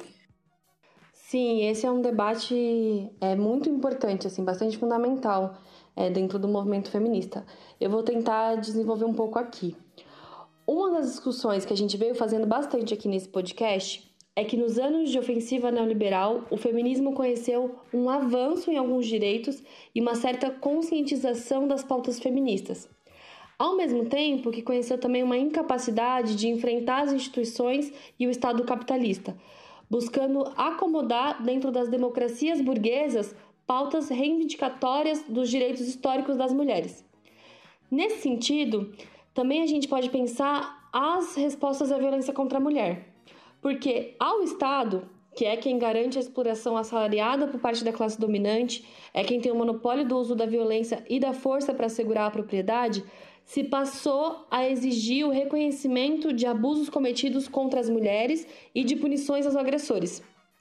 Sim, esse é um debate muito importante, assim, bastante fundamental dentro do movimento feminista. Eu vou tentar desenvolver um pouco aqui. Uma das discussões que a gente veio fazendo bastante aqui nesse podcast é que nos anos de ofensiva neoliberal, o feminismo conheceu um avanço em alguns direitos e uma certa conscientização das pautas feministas. Ao mesmo tempo que conheceu também uma incapacidade de enfrentar as instituições e o Estado capitalista, buscando acomodar dentro das democracias burguesas pautas reivindicatórias dos direitos históricos das mulheres. Nesse sentido, também a gente pode pensar as respostas à violência contra a mulher, porque ao Estado, que é quem garante a exploração assalariada por parte da classe dominante, é quem tem o monopólio do uso da violência e da força para assegurar a propriedade, se passou a exigir o reconhecimento de abusos cometidos contra as mulheres e de punições aos agressores.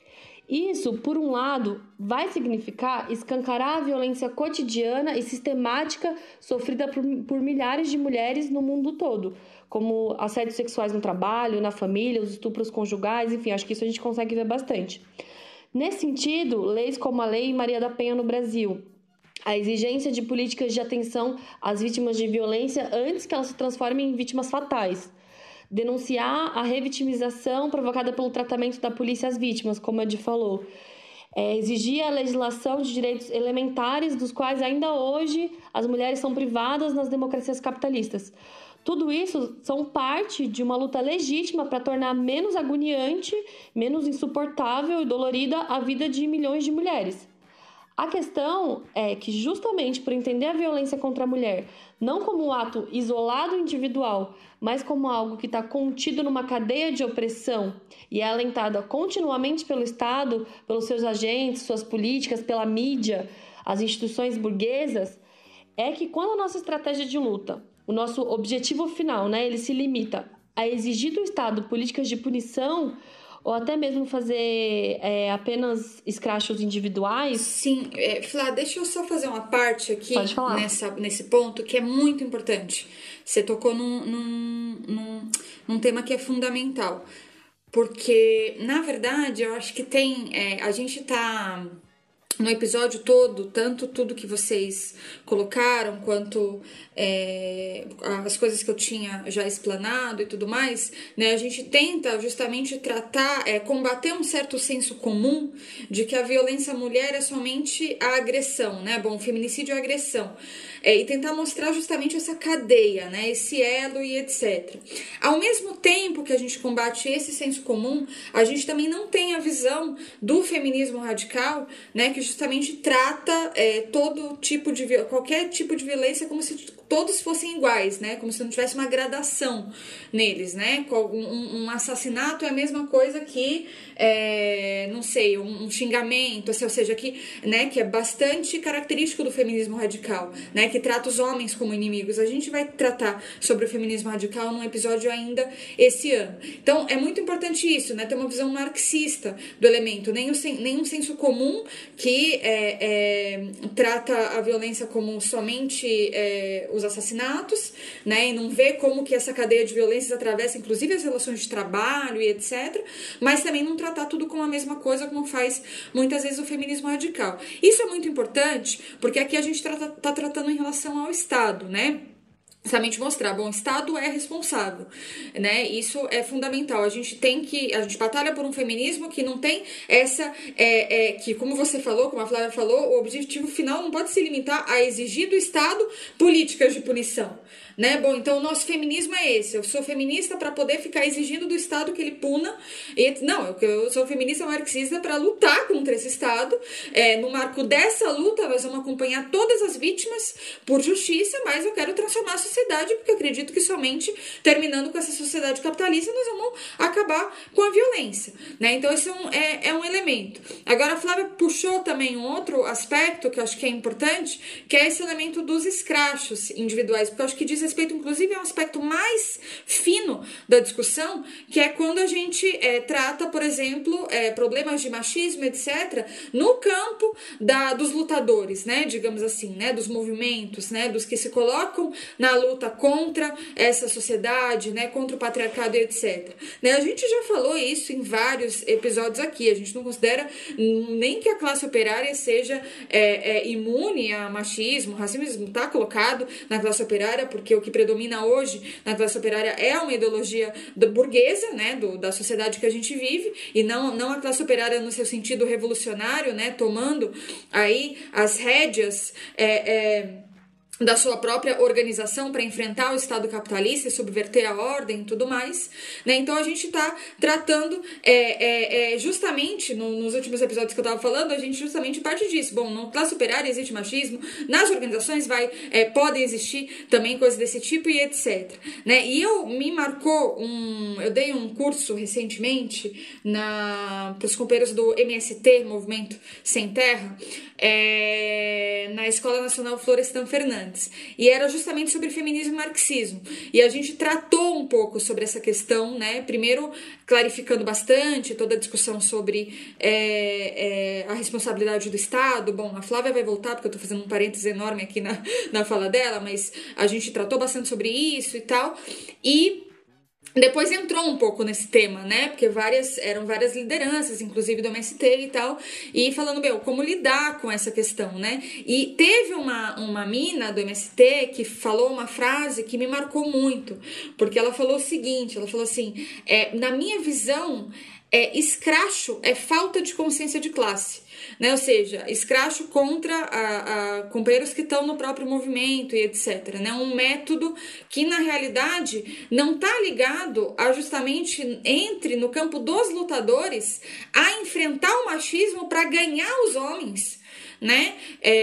Isso, por um lado, vai significar escancarar a violência cotidiana e sistemática sofrida por milhares de mulheres no mundo todo, como assédios sexuais no trabalho, na família, os estupros conjugais, enfim, acho que isso a gente consegue ver bastante. Nesse sentido, leis como a Lei Maria da Penha no Brasil, a exigência de políticas de atenção às vítimas de violência antes que elas se transformem em vítimas fatais. Denunciar a revitimização provocada pelo tratamento da polícia às vítimas, como a Di falou. Exigir a legislação de direitos elementares dos quais ainda hoje as mulheres são privadas nas democracias capitalistas. Tudo isso são parte de uma luta legítima para tornar menos agoniante, menos insuportável e dolorida a vida de milhões de mulheres. A questão é que, justamente por entender a violência contra a mulher não como um ato isolado individual, mas como algo que está contido numa cadeia de opressão e é alentada continuamente pelo Estado, pelos seus agentes, suas políticas, pela mídia, as instituições burguesas, é que quando a nossa estratégia de luta, o nosso objetivo final, ele se limita a exigir do Estado políticas de punição, ou até mesmo fazer apenas escrachos individuais. Sim, Flá, deixa eu só fazer uma parte aqui nesse ponto que é muito importante. Você tocou num tema que é fundamental, porque, na verdade, eu acho que a gente está no episódio todo, tanto tudo que vocês colocaram, quanto as coisas que eu tinha já explanado e tudo mais, a gente tenta justamente combater um certo senso comum de que a violência à mulher é somente a agressão, o feminicídio é a agressão, e tentar mostrar justamente essa cadeia, esse elo e etc. Ao mesmo tempo que a gente combate esse senso comum, a gente também não tem a visão do feminismo radical, que justamente trata qualquer tipo de violência como se todos fossem iguais, né? Como se não tivesse uma gradação neles, né? Um assassinato é a mesma coisa que, não sei, um xingamento, assim, ou seja, que é bastante característico do feminismo radical, né? Que trata os homens como inimigos. A gente vai tratar sobre o feminismo radical num episódio ainda esse ano. Então, é muito importante isso, né? Ter uma visão marxista do elemento, nenhum senso comum que trata a violência como somente os assassinatos, né? E não vê como que essa cadeia de violências atravessa, inclusive, as relações de trabalho e etc. Mas também não tratar tudo como a mesma coisa, como faz muitas vezes o feminismo radical. Isso é muito importante, porque aqui a gente tá tratando em relação ao Estado, né? Justamente mostrar, o Estado é responsável, né? Isso é fundamental. A gente batalha por um feminismo que não tem essa, que como você falou, como a Flávia falou, o objetivo final não pode se limitar a exigir do Estado políticas de punição, né? Bom, então o nosso feminismo é esse. Eu sou feminista para poder ficar exigindo do Estado que ele puna. Não, eu sou feminista marxista para lutar contra esse Estado. No marco dessa luta, nós vamos acompanhar todas as vítimas por justiça, mas eu quero transformar a sociedade, porque eu acredito que somente terminando com essa sociedade capitalista nós vamos acabar com a violência, né? Então esse é um elemento. Agora a Flávia puxou também um outro aspecto que eu acho que é importante, que é esse elemento dos escrachos individuais, porque eu acho que diz respeito, inclusive, a um aspecto mais fino da discussão, que é quando a gente trata, por exemplo, problemas de machismo, etc., no campo dos lutadores, né? Digamos assim, né? Dos movimentos, né? Dos que se colocam na luta contra essa sociedade, né, contra o patriarcado e etc. Né, a gente já falou isso em vários episódios aqui. A gente não considera nem que a classe operária seja imune a machismo, racismo está colocado na classe operária, porque o que predomina hoje na classe operária é uma ideologia burguesa, né, da sociedade que a gente vive, e não a classe operária no seu sentido revolucionário, né, tomando aí as rédeas da sua própria organização para enfrentar o Estado capitalista e subverter a ordem e tudo mais, né? Então a gente está tratando justamente nos últimos episódios que eu estava falando, a gente justamente parte disso. Bom, na classe operária existe machismo, nas organizações podem existir também coisas desse tipo e etc, né? E eu dei um curso recentemente para os companheiros do MST, Movimento Sem Terra, na Escola Nacional Florestan Fernandes. E era justamente sobre feminismo e marxismo. E a gente tratou um pouco sobre essa questão, né? Primeiro, clarificando bastante toda a discussão sobre a responsabilidade do Estado. Bom, a Flávia vai voltar, porque eu estou fazendo um parêntese enorme aqui na fala dela, mas a gente tratou bastante sobre isso e tal. E depois entrou um pouco nesse tema, né? Porque eram várias lideranças, inclusive do MST e tal, e falando, como lidar com essa questão, né? E teve uma mina do MST que falou uma frase que me marcou muito, porque ela falou o seguinte, ela falou assim, na minha visão, escracho é falta de consciência de classe. Né? Ou seja, escracho contra companheiros que estão no próprio movimento e etc. Né? Um método que, na realidade, não está ligado a justamente no campo dos lutadores a enfrentar o machismo para ganhar os homens, né,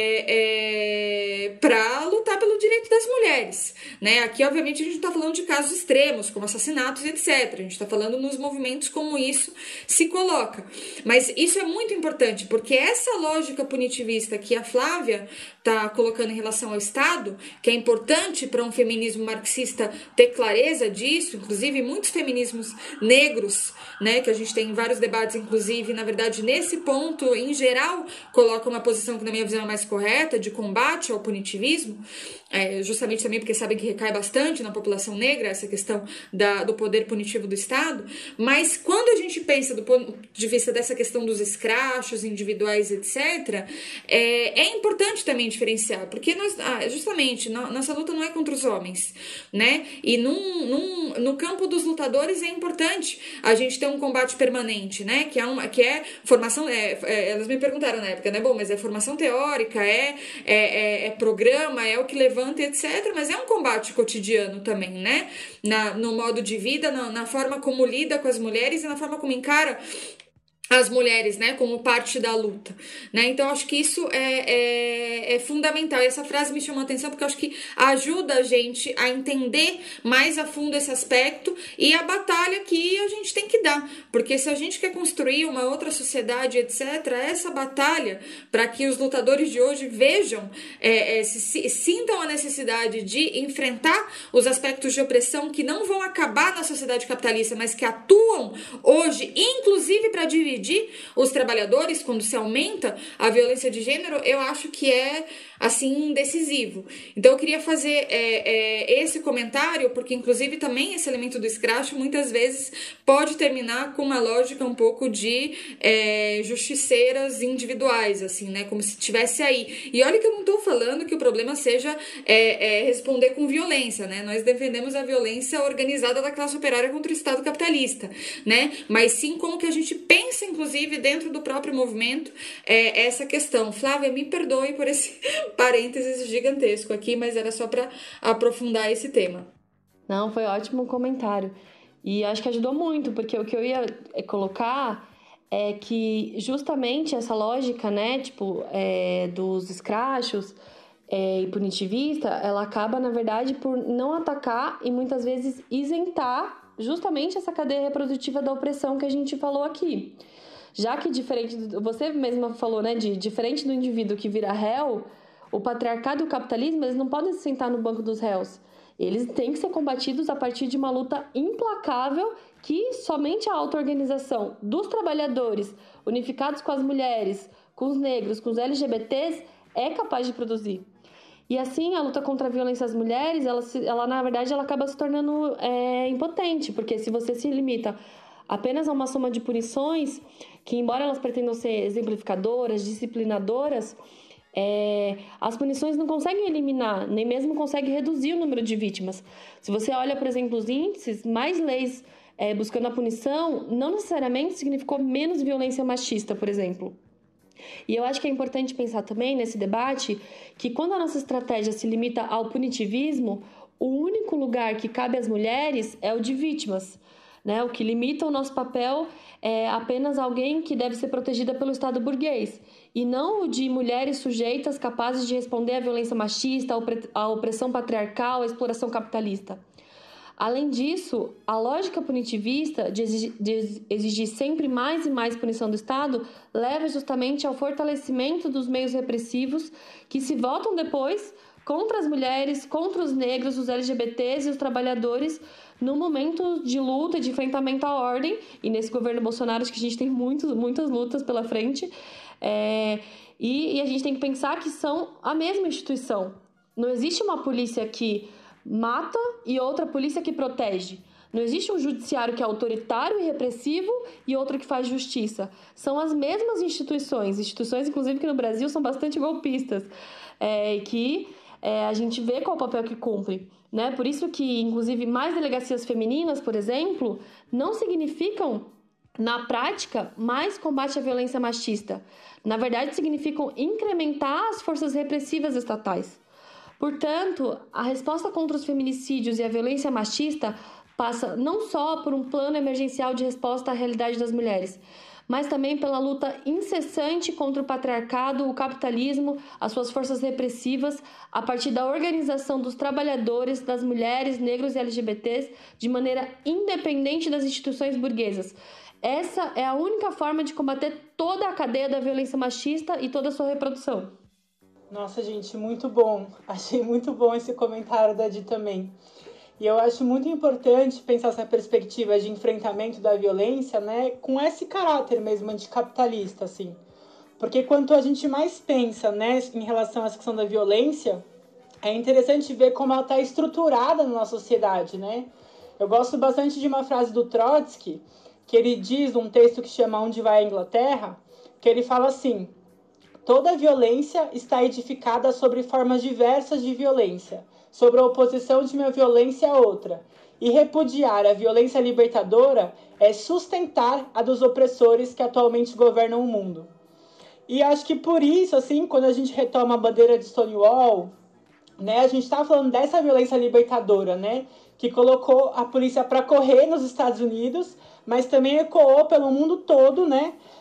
para lutar pelo direito das mulheres, né? Aqui, obviamente, a gente não está falando de casos extremos, como assassinatos, etc. A gente está falando nos movimentos como isso se coloca. Mas isso é muito importante, porque essa lógica punitivista que a Flávia está colocando em relação ao Estado, que é importante para um feminismo marxista ter clareza disso, inclusive muitos feminismos negros, né, que a gente tem em vários debates, inclusive, na verdade, nesse ponto, em geral, colocam uma posição que na minha visão é mais correta, de combate ao punitivismo, justamente também porque sabem que recai bastante na população negra essa questão do poder punitivo do Estado, mas quando a gente pensa do ponto de vista dessa questão dos escrachos individuais, etc., é importante também diferenciar, porque nossa luta não é contra os homens, né? E no campo dos lutadores é importante a gente ter um combate permanente, né? Que é formação, elas me perguntaram na época, né? Bom, mas é formação teórica, é programa, é o que levanta, etc., mas é um combate cotidiano também, né? No modo de vida, na forma como lida com as mulheres e na forma como encara as mulheres, né, como parte da luta, né? Então acho que isso é fundamental. E essa frase me chamou a atenção porque eu acho que ajuda a gente a entender mais a fundo esse aspecto e a batalha que a gente tem que dar, porque se a gente quer construir uma outra sociedade, etc., essa batalha para que os lutadores de hoje vejam, sintam a necessidade de enfrentar os aspectos de opressão que não vão acabar na sociedade capitalista, mas que atuam hoje, inclusive para dividir os trabalhadores, quando se aumenta a violência de gênero, eu acho que é, assim, decisivo. Então eu queria fazer esse comentário, porque inclusive também esse elemento do escracho muitas vezes pode terminar com uma lógica um pouco de justiceiras individuais, assim, né, como se estivesse aí. E olha que eu não estou falando que o problema seja responder com violência, né, nós defendemos a violência organizada da classe operária contra o Estado capitalista, né, mas sim como que a gente pensa, inclusive, dentro do próprio movimento, essa questão. Flávia, me perdoe por esse parênteses gigantesco aqui, mas era só para aprofundar esse tema. Não, foi ótimo comentário. E acho que ajudou muito, porque o que eu ia colocar é que justamente essa lógica, né, tipo, dos escrachos e punitivista, ela acaba, na verdade, por não atacar e muitas vezes isentar justamente essa cadeia reprodutiva da opressão que a gente falou aqui. Já que você mesma falou, né, diferente do indivíduo que vira réu, o patriarcado e o capitalismo, eles não podem se sentar no banco dos réus. Eles têm que ser combatidos a partir de uma luta implacável que somente a auto-organização dos trabalhadores, unificados com as mulheres, com os negros, com os LGBTs, é capaz de produzir. E assim, a luta contra a violência às mulheres, ela na verdade, ela acaba se tornando impotente, porque se você se limita apenas a uma soma de punições, que embora elas pretendam ser exemplificadoras, disciplinadoras, as punições não conseguem eliminar, nem mesmo conseguem reduzir o número de vítimas. Se você olha, por exemplo, os índices, mais leis buscando a punição, não necessariamente significou menos violência machista, por exemplo. E eu acho que é importante pensar também nesse debate que quando a nossa estratégia se limita ao punitivismo, o único lugar que cabe às mulheres é o de vítimas, né? O que limita o nosso papel é apenas alguém que deve ser protegida pelo Estado burguês, e não o de mulheres sujeitas capazes de responder à violência machista, à opressão patriarcal, à exploração capitalista. Além disso, a lógica punitivista de exigir sempre mais e mais punição do Estado leva justamente ao fortalecimento dos meios repressivos que se voltam depois contra as mulheres, contra os negros, os LGBTs e os trabalhadores no momento de luta e de enfrentamento à ordem. E nesse governo Bolsonaro acho que a gente tem muitas lutas pela frente. E a gente tem que pensar que são a mesma instituição. Não existe uma polícia que mata e outra polícia que protege. Não existe um judiciário que é autoritário e repressivo e outro que faz justiça. São as mesmas instituições, inclusive que no Brasil são bastante golpistas, que a gente vê qual é o papel que cumpre, né? Por isso que, inclusive, mais delegacias femininas, por exemplo, não significam, na prática, mais combate à violência machista. Na verdade, significam incrementar as forças repressivas estatais. Portanto, a resposta contra os feminicídios e a violência machista passa não só por um plano emergencial de resposta à realidade das mulheres, mas também pela luta incessante contra o patriarcado, o capitalismo, as suas forças repressivas, a partir da organização dos trabalhadores, das mulheres, negros e LGBTs, de maneira independente das instituições burguesas. Essa é a única forma de combater toda a cadeia da violência machista e toda a sua reprodução. Nossa, gente, muito bom. Achei muito bom esse comentário da Di também. E eu acho muito importante pensar essa perspectiva de enfrentamento da violência, né, com esse caráter mesmo anticapitalista, assim. Porque quanto a gente mais pensa, né, em relação à questão da violência, é interessante ver como ela está estruturada na nossa sociedade, né? Eu gosto bastante de uma frase do Trotsky, que ele diz num texto que chama Onde Vai a Inglaterra, que ele fala assim: toda violência está edificada sobre formas diversas de violência, sobre a oposição de uma violência a outra. E repudiar a violência libertadora é sustentar a dos opressores que atualmente governam o mundo. E acho que por isso, assim, quando a gente retoma a bandeira de Stonewall, né, a gente está falando dessa violência libertadora, né, que colocou a polícia para correr nos Estados Unidos, mas também ecoou pelo mundo todo, né,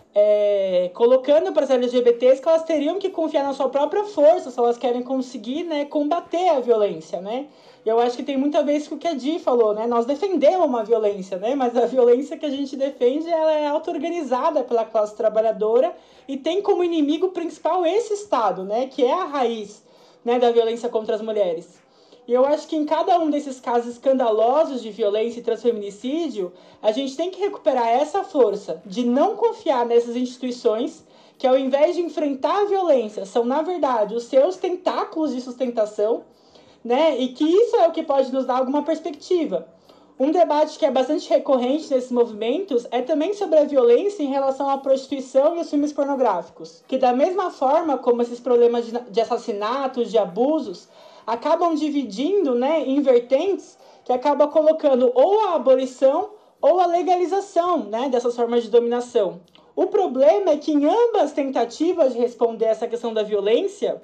colocando para as LGBTs que elas teriam que confiar na sua própria força se elas querem conseguir, né, combater a violência, né? Eu acho que tem muito a ver com o que a Di falou, né? Nós defendemos uma violência, né? Mas a violência que a gente defende, ela é auto-organizada pela classe trabalhadora e tem como inimigo principal esse Estado, né? Que é a raiz, né, da violência contra as mulheres. E eu acho que em cada um desses casos escandalosos de violência e transfeminicídio, a gente tem que recuperar essa força de não confiar nessas instituições que, ao invés de enfrentar a violência, são, na verdade, os seus tentáculos de sustentação, né? E que isso é o que pode nos dar alguma perspectiva. Um debate que é bastante recorrente nesses movimentos é também sobre a violência em relação à prostituição e os filmes pornográficos, que da mesma forma como esses problemas de assassinatos, de abusos, acabam dividindo, né, em vertentes que acaba colocando ou a abolição ou a legalização, né, dessas formas de dominação. O problema é que em ambas tentativas de responder essa questão da violência,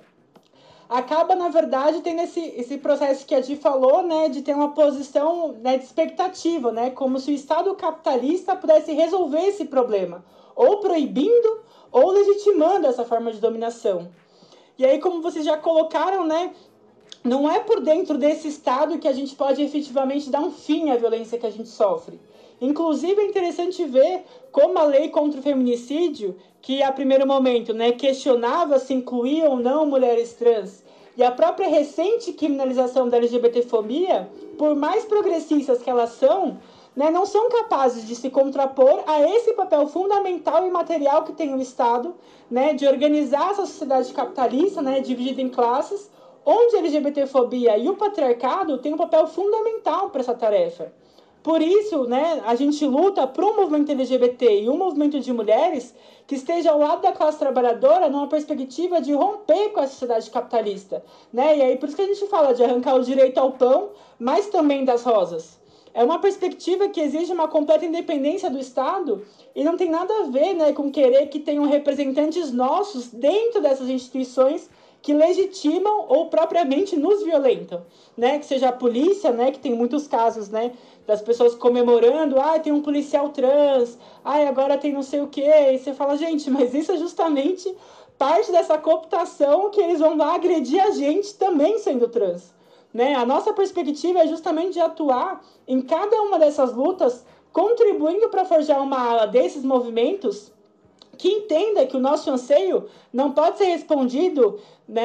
acaba, na verdade, tendo esse processo que a Di falou, né, de ter uma posição, né, de expectativa, né, como se o Estado capitalista pudesse resolver esse problema, ou proibindo ou legitimando essa forma de dominação. E aí, como vocês já colocaram, né, não é por dentro desse Estado que a gente pode efetivamente dar um fim à violência que a gente sofre. Inclusive, é interessante ver como a lei contra o feminicídio, que a primeiro momento, né, questionava se incluía ou não mulheres trans, e a própria recente criminalização da LGBTfobia, por mais progressistas que elas são, né, não são capazes de se contrapor a esse papel fundamental e material que tem o Estado, né, de organizar essa sociedade capitalista, né, dividida em classes, onde a LGBTfobia e o patriarcado têm um papel fundamental para essa tarefa. Por isso, né, a gente luta por um movimento LGBT e um movimento de mulheres que esteja ao lado da classe trabalhadora numa perspectiva de romper com a sociedade capitalista, né? E aí por isso que a gente fala de arrancar o direito ao pão, mas também das rosas. É uma perspectiva que exige uma completa independência do Estado e não tem nada a ver, né, com querer que tenham representantes nossos dentro dessas instituições que legitimam ou propriamente nos violentam, né? Que seja a polícia, né? Que tem muitos casos, né? Das pessoas comemorando, tem um policial trans, agora tem não sei o quê. E você fala, gente, mas isso é justamente parte dessa cooptação que eles vão lá agredir a gente também sendo trans, né? A nossa perspectiva é justamente de atuar em cada uma dessas lutas, contribuindo para forjar uma ala desses movimentos que entenda que o nosso anseio não pode ser respondido,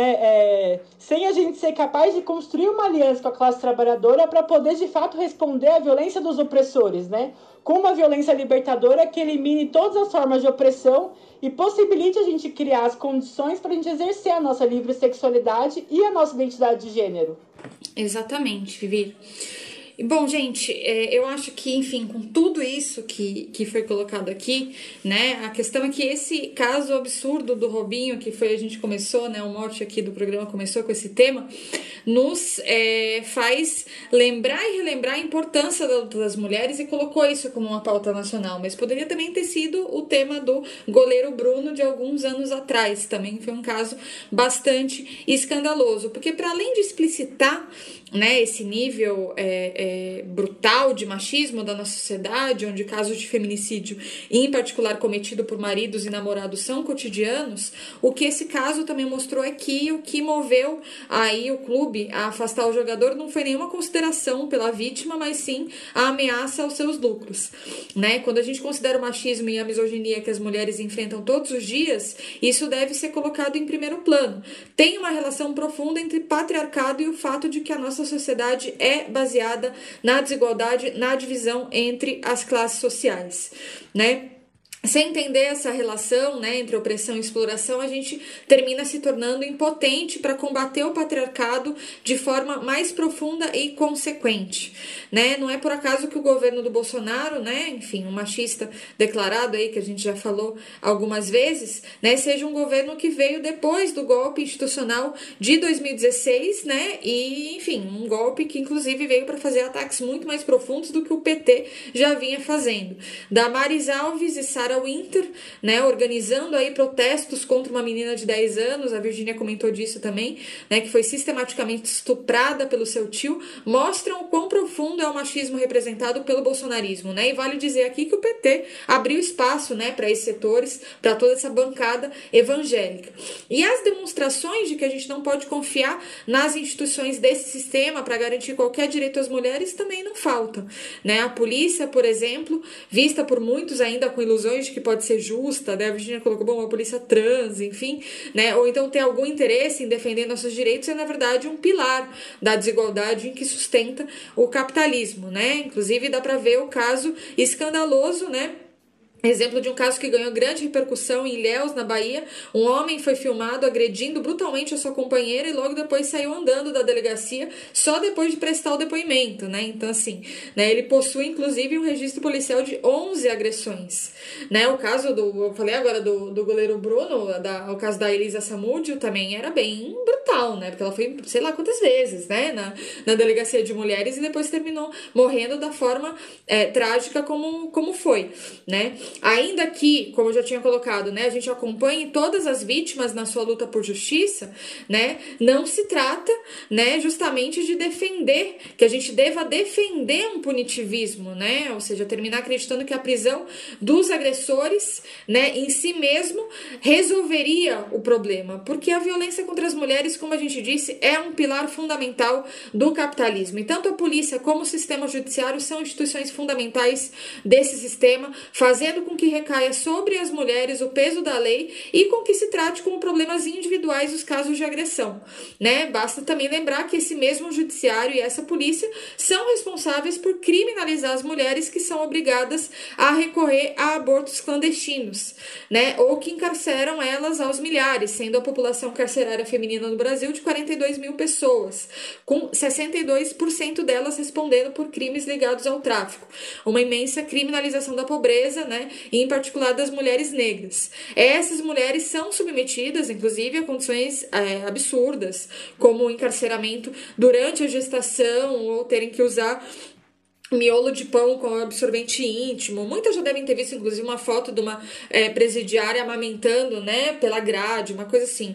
né, sem a gente ser capaz de construir uma aliança com a classe trabalhadora para poder, de fato, responder à violência dos opressores, né? Com uma violência libertadora que elimine todas as formas de opressão e possibilite a gente criar as condições para a gente exercer a nossa livre sexualidade e a nossa identidade de gênero. Exatamente, Vivi. Bom, gente, eu acho que, enfim, com tudo isso que foi colocado aqui, né, a questão é que esse caso absurdo do Robinho, que foi, a gente começou, né, o mote aqui do programa começou com esse tema, nos faz lembrar e relembrar a importância da luta das mulheres e colocou isso como uma pauta nacional, mas poderia também ter sido o tema do goleiro Bruno de alguns anos atrás, também foi um caso bastante escandaloso, porque para além de explicitar, né, esse nível brutal de machismo da nossa sociedade, onde casos de feminicídio, em particular cometido por maridos e namorados, são cotidianos, o que esse caso também mostrou é que o que moveu aí o clube a afastar o jogador não foi nenhuma consideração pela vítima, mas sim a ameaça aos seus lucros, né? Quando a gente considera o machismo e a misoginia que as mulheres enfrentam todos os dias, isso deve ser colocado em primeiro plano. Tem uma relação profunda entre patriarcado e o fato de que a nossa sociedade é baseada na desigualdade, na divisão entre as classes sociais, né? Sem entender essa relação, né, entre opressão e exploração, a gente termina se tornando impotente para combater o patriarcado de forma mais profunda e consequente, né? Não é por acaso que o governo do Bolsonaro, né, enfim, um machista declarado aí, que a gente já falou algumas vezes, né, seja um governo que veio depois do golpe institucional de 2016, né, e, enfim, um golpe que inclusive veio para fazer ataques muito mais profundos do que o PT já vinha fazendo. Damares Alves e Sara Sarah Winter, né, organizando aí protestos contra uma menina de 10 anos, a Virgínia comentou disso também, né, que foi sistematicamente estuprada pelo seu tio, mostram o quão profundo é o machismo representado pelo bolsonarismo, né? E vale dizer aqui que o PT abriu espaço, né, para esses setores, para toda essa bancada evangélica. E as demonstrações de que a gente não pode confiar nas instituições desse sistema para garantir qualquer direito às mulheres também não faltam, né? A polícia, por exemplo, vista por muitos ainda com ilusões de que pode ser justa, né? A Virgínia colocou, bom, uma polícia trans, enfim, né? Ou então ter algum interesse em defender nossos direitos, é na verdade um pilar da desigualdade em que sustenta o capitalismo, né? Inclusive dá para ver o caso escandaloso, né? Exemplo de um caso que ganhou grande repercussão em Ilhéus, na Bahia. Um homem foi filmado agredindo brutalmente a sua companheira e logo depois saiu andando da delegacia só depois de prestar o depoimento, né? Então, assim, né, ele possui, inclusive, um registro policial de 11 agressões, né? O caso eu falei agora do goleiro Bruno, o caso da Elisa Samúdio também era bem brutal, né? Porque ela foi, sei lá quantas vezes, né? Na delegacia de mulheres e depois terminou morrendo da forma trágica como foi, né? Ainda que, como eu já tinha colocado, né, a gente acompanhe todas as vítimas na sua luta por justiça, né, não se trata, né, justamente de defender, que a gente deva defender um punitivismo, né, ou seja, terminar acreditando que a prisão dos agressores, né, em si mesmo resolveria o problema, porque a violência contra as mulheres, como a gente disse, é um pilar fundamental do capitalismo, e tanto a polícia como o sistema judiciário são instituições fundamentais desse sistema, fazendo com que recaia sobre as mulheres o peso da lei e com que se trate como problemas individuais os casos de agressão, né? Basta também lembrar que esse mesmo judiciário e essa polícia são responsáveis por criminalizar as mulheres que são obrigadas a recorrer a abortos clandestinos, né? Ou que encarceram elas aos milhares, sendo a população carcerária feminina no Brasil de 42 mil pessoas, com 62% delas respondendo por crimes ligados ao tráfico. Uma imensa criminalização da pobreza, né? E em particular das mulheres negras. Essas mulheres são submetidas, inclusive, a condições absurdas, como o encarceramento durante a gestação ou terem que usar miolo de pão com absorvente íntimo. Muitas já devem ter visto, inclusive, uma foto de uma presidiária amamentando, né, pela grade, uma coisa assim,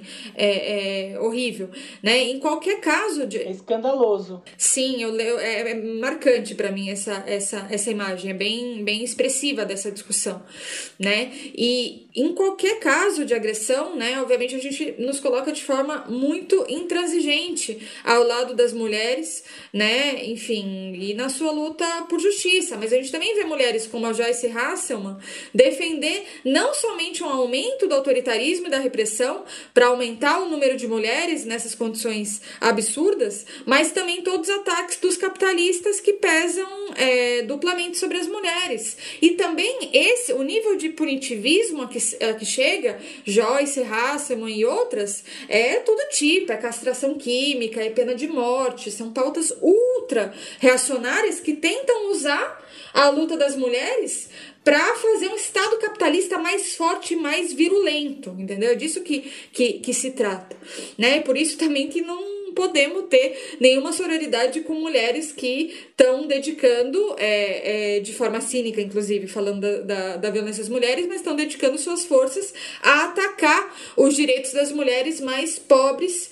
horrível, né? Em qualquer caso... É escandaloso. Sim, é marcante para mim essa imagem, é bem expressiva dessa discussão, né? E em qualquer caso de agressão, né, obviamente a gente nos coloca de forma muito intransigente ao lado das mulheres, né, enfim, e na sua luta por justiça, mas a gente também vê mulheres como a Joyce Hasselman defender não somente um aumento do autoritarismo e da repressão para aumentar o número de mulheres nessas condições absurdas, mas também todos os ataques dos capitalistas que pesam duplamente sobre as mulheres. E também o nível de punitivismo a que chega, Joyce Hasselman e outras, é todo tipo, é castração química, é pena de morte, são pautas ultra reacionárias que tentam usar a luta das mulheres para fazer um Estado capitalista mais forte e mais virulento, entendeu? É disso que se trata, né? Por isso também que não podemos ter nenhuma sororidade com mulheres que estão dedicando, de forma cínica, inclusive, falando da violência às mulheres, mas estão dedicando suas forças a atacar os direitos das mulheres mais pobres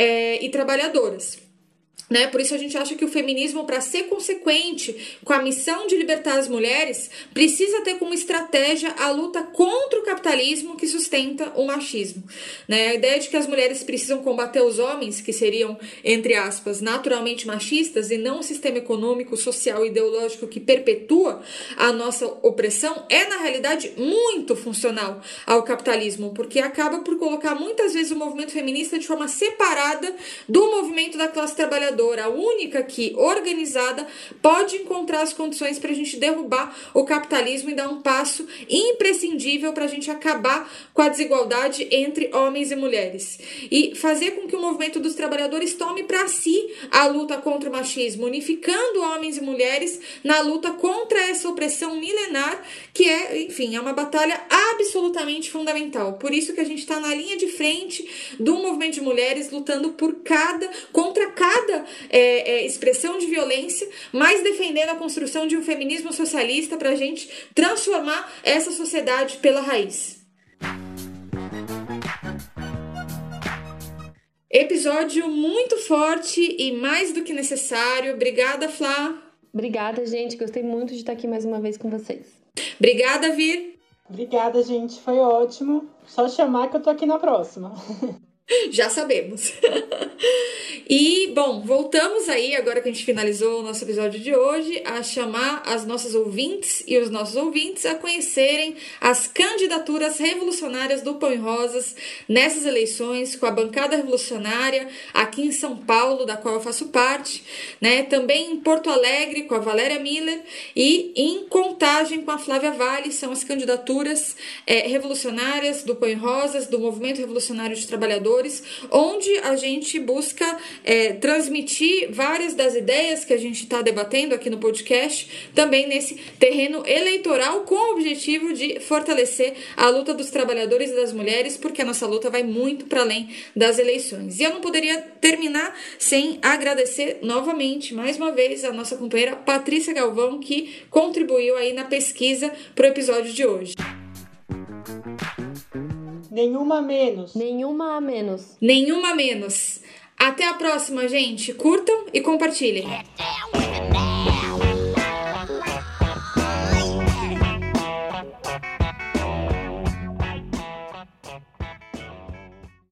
e trabalhadoras. Né? Por isso a gente acha que o feminismo, para ser consequente com a missão de libertar as mulheres, precisa ter como estratégia a luta contra o capitalismo que sustenta o machismo, né? A ideia de que as mulheres precisam combater os homens, que seriam, entre aspas, naturalmente machistas, e não o sistema econômico, social e ideológico que perpetua a nossa opressão, é na realidade muito funcional ao capitalismo, porque acaba por colocar muitas vezes o movimento feminista de forma separada do movimento da classe trabalhadora, a única que, organizada, pode encontrar as condições para a gente derrubar o capitalismo e dar um passo imprescindível para a gente acabar com a desigualdade entre homens e mulheres. E fazer com que o movimento dos trabalhadores tome para si a luta contra o machismo, unificando homens e mulheres na luta contra essa opressão milenar que é uma batalha absolutamente fundamental. Por isso que a gente está na linha de frente do movimento de mulheres, lutando contra cada expressão de violência, mas defendendo a construção de um feminismo socialista para a gente transformar essa sociedade pela raiz. Episódio muito forte e mais do que necessário. Obrigada, Flá. Obrigada, gente. Gostei muito de estar aqui mais uma vez com vocês. Obrigada, Vir. Obrigada, gente. Foi ótimo. Só chamar que eu tô aqui na próxima. Já sabemos. E, bom, voltamos aí, agora que a gente finalizou o nosso episódio de hoje, a chamar as nossas ouvintes e os nossos ouvintes a conhecerem as candidaturas revolucionárias do Pão e Rosas nessas eleições, com a bancada revolucionária aqui em São Paulo, da qual eu faço parte, né? Também em Porto Alegre, com a Valéria Miller, e em Contagem, com a Flávia Vale. São as candidaturas revolucionárias do Pão e Rosas, do Movimento Revolucionário de Trabalhadores, onde a gente busca transmitir várias das ideias que a gente está debatendo aqui no podcast, também nesse terreno eleitoral, com o objetivo de fortalecer a luta dos trabalhadores e das mulheres, porque a nossa luta vai muito para além das eleições. E eu não poderia terminar sem agradecer novamente, mais uma vez, a nossa companheira Patrícia Galvão, que contribuiu aí na pesquisa para o episódio de hoje. Nenhuma a menos. Nenhuma a menos. Nenhuma a menos. Até a próxima, gente. Curtam e compartilhem.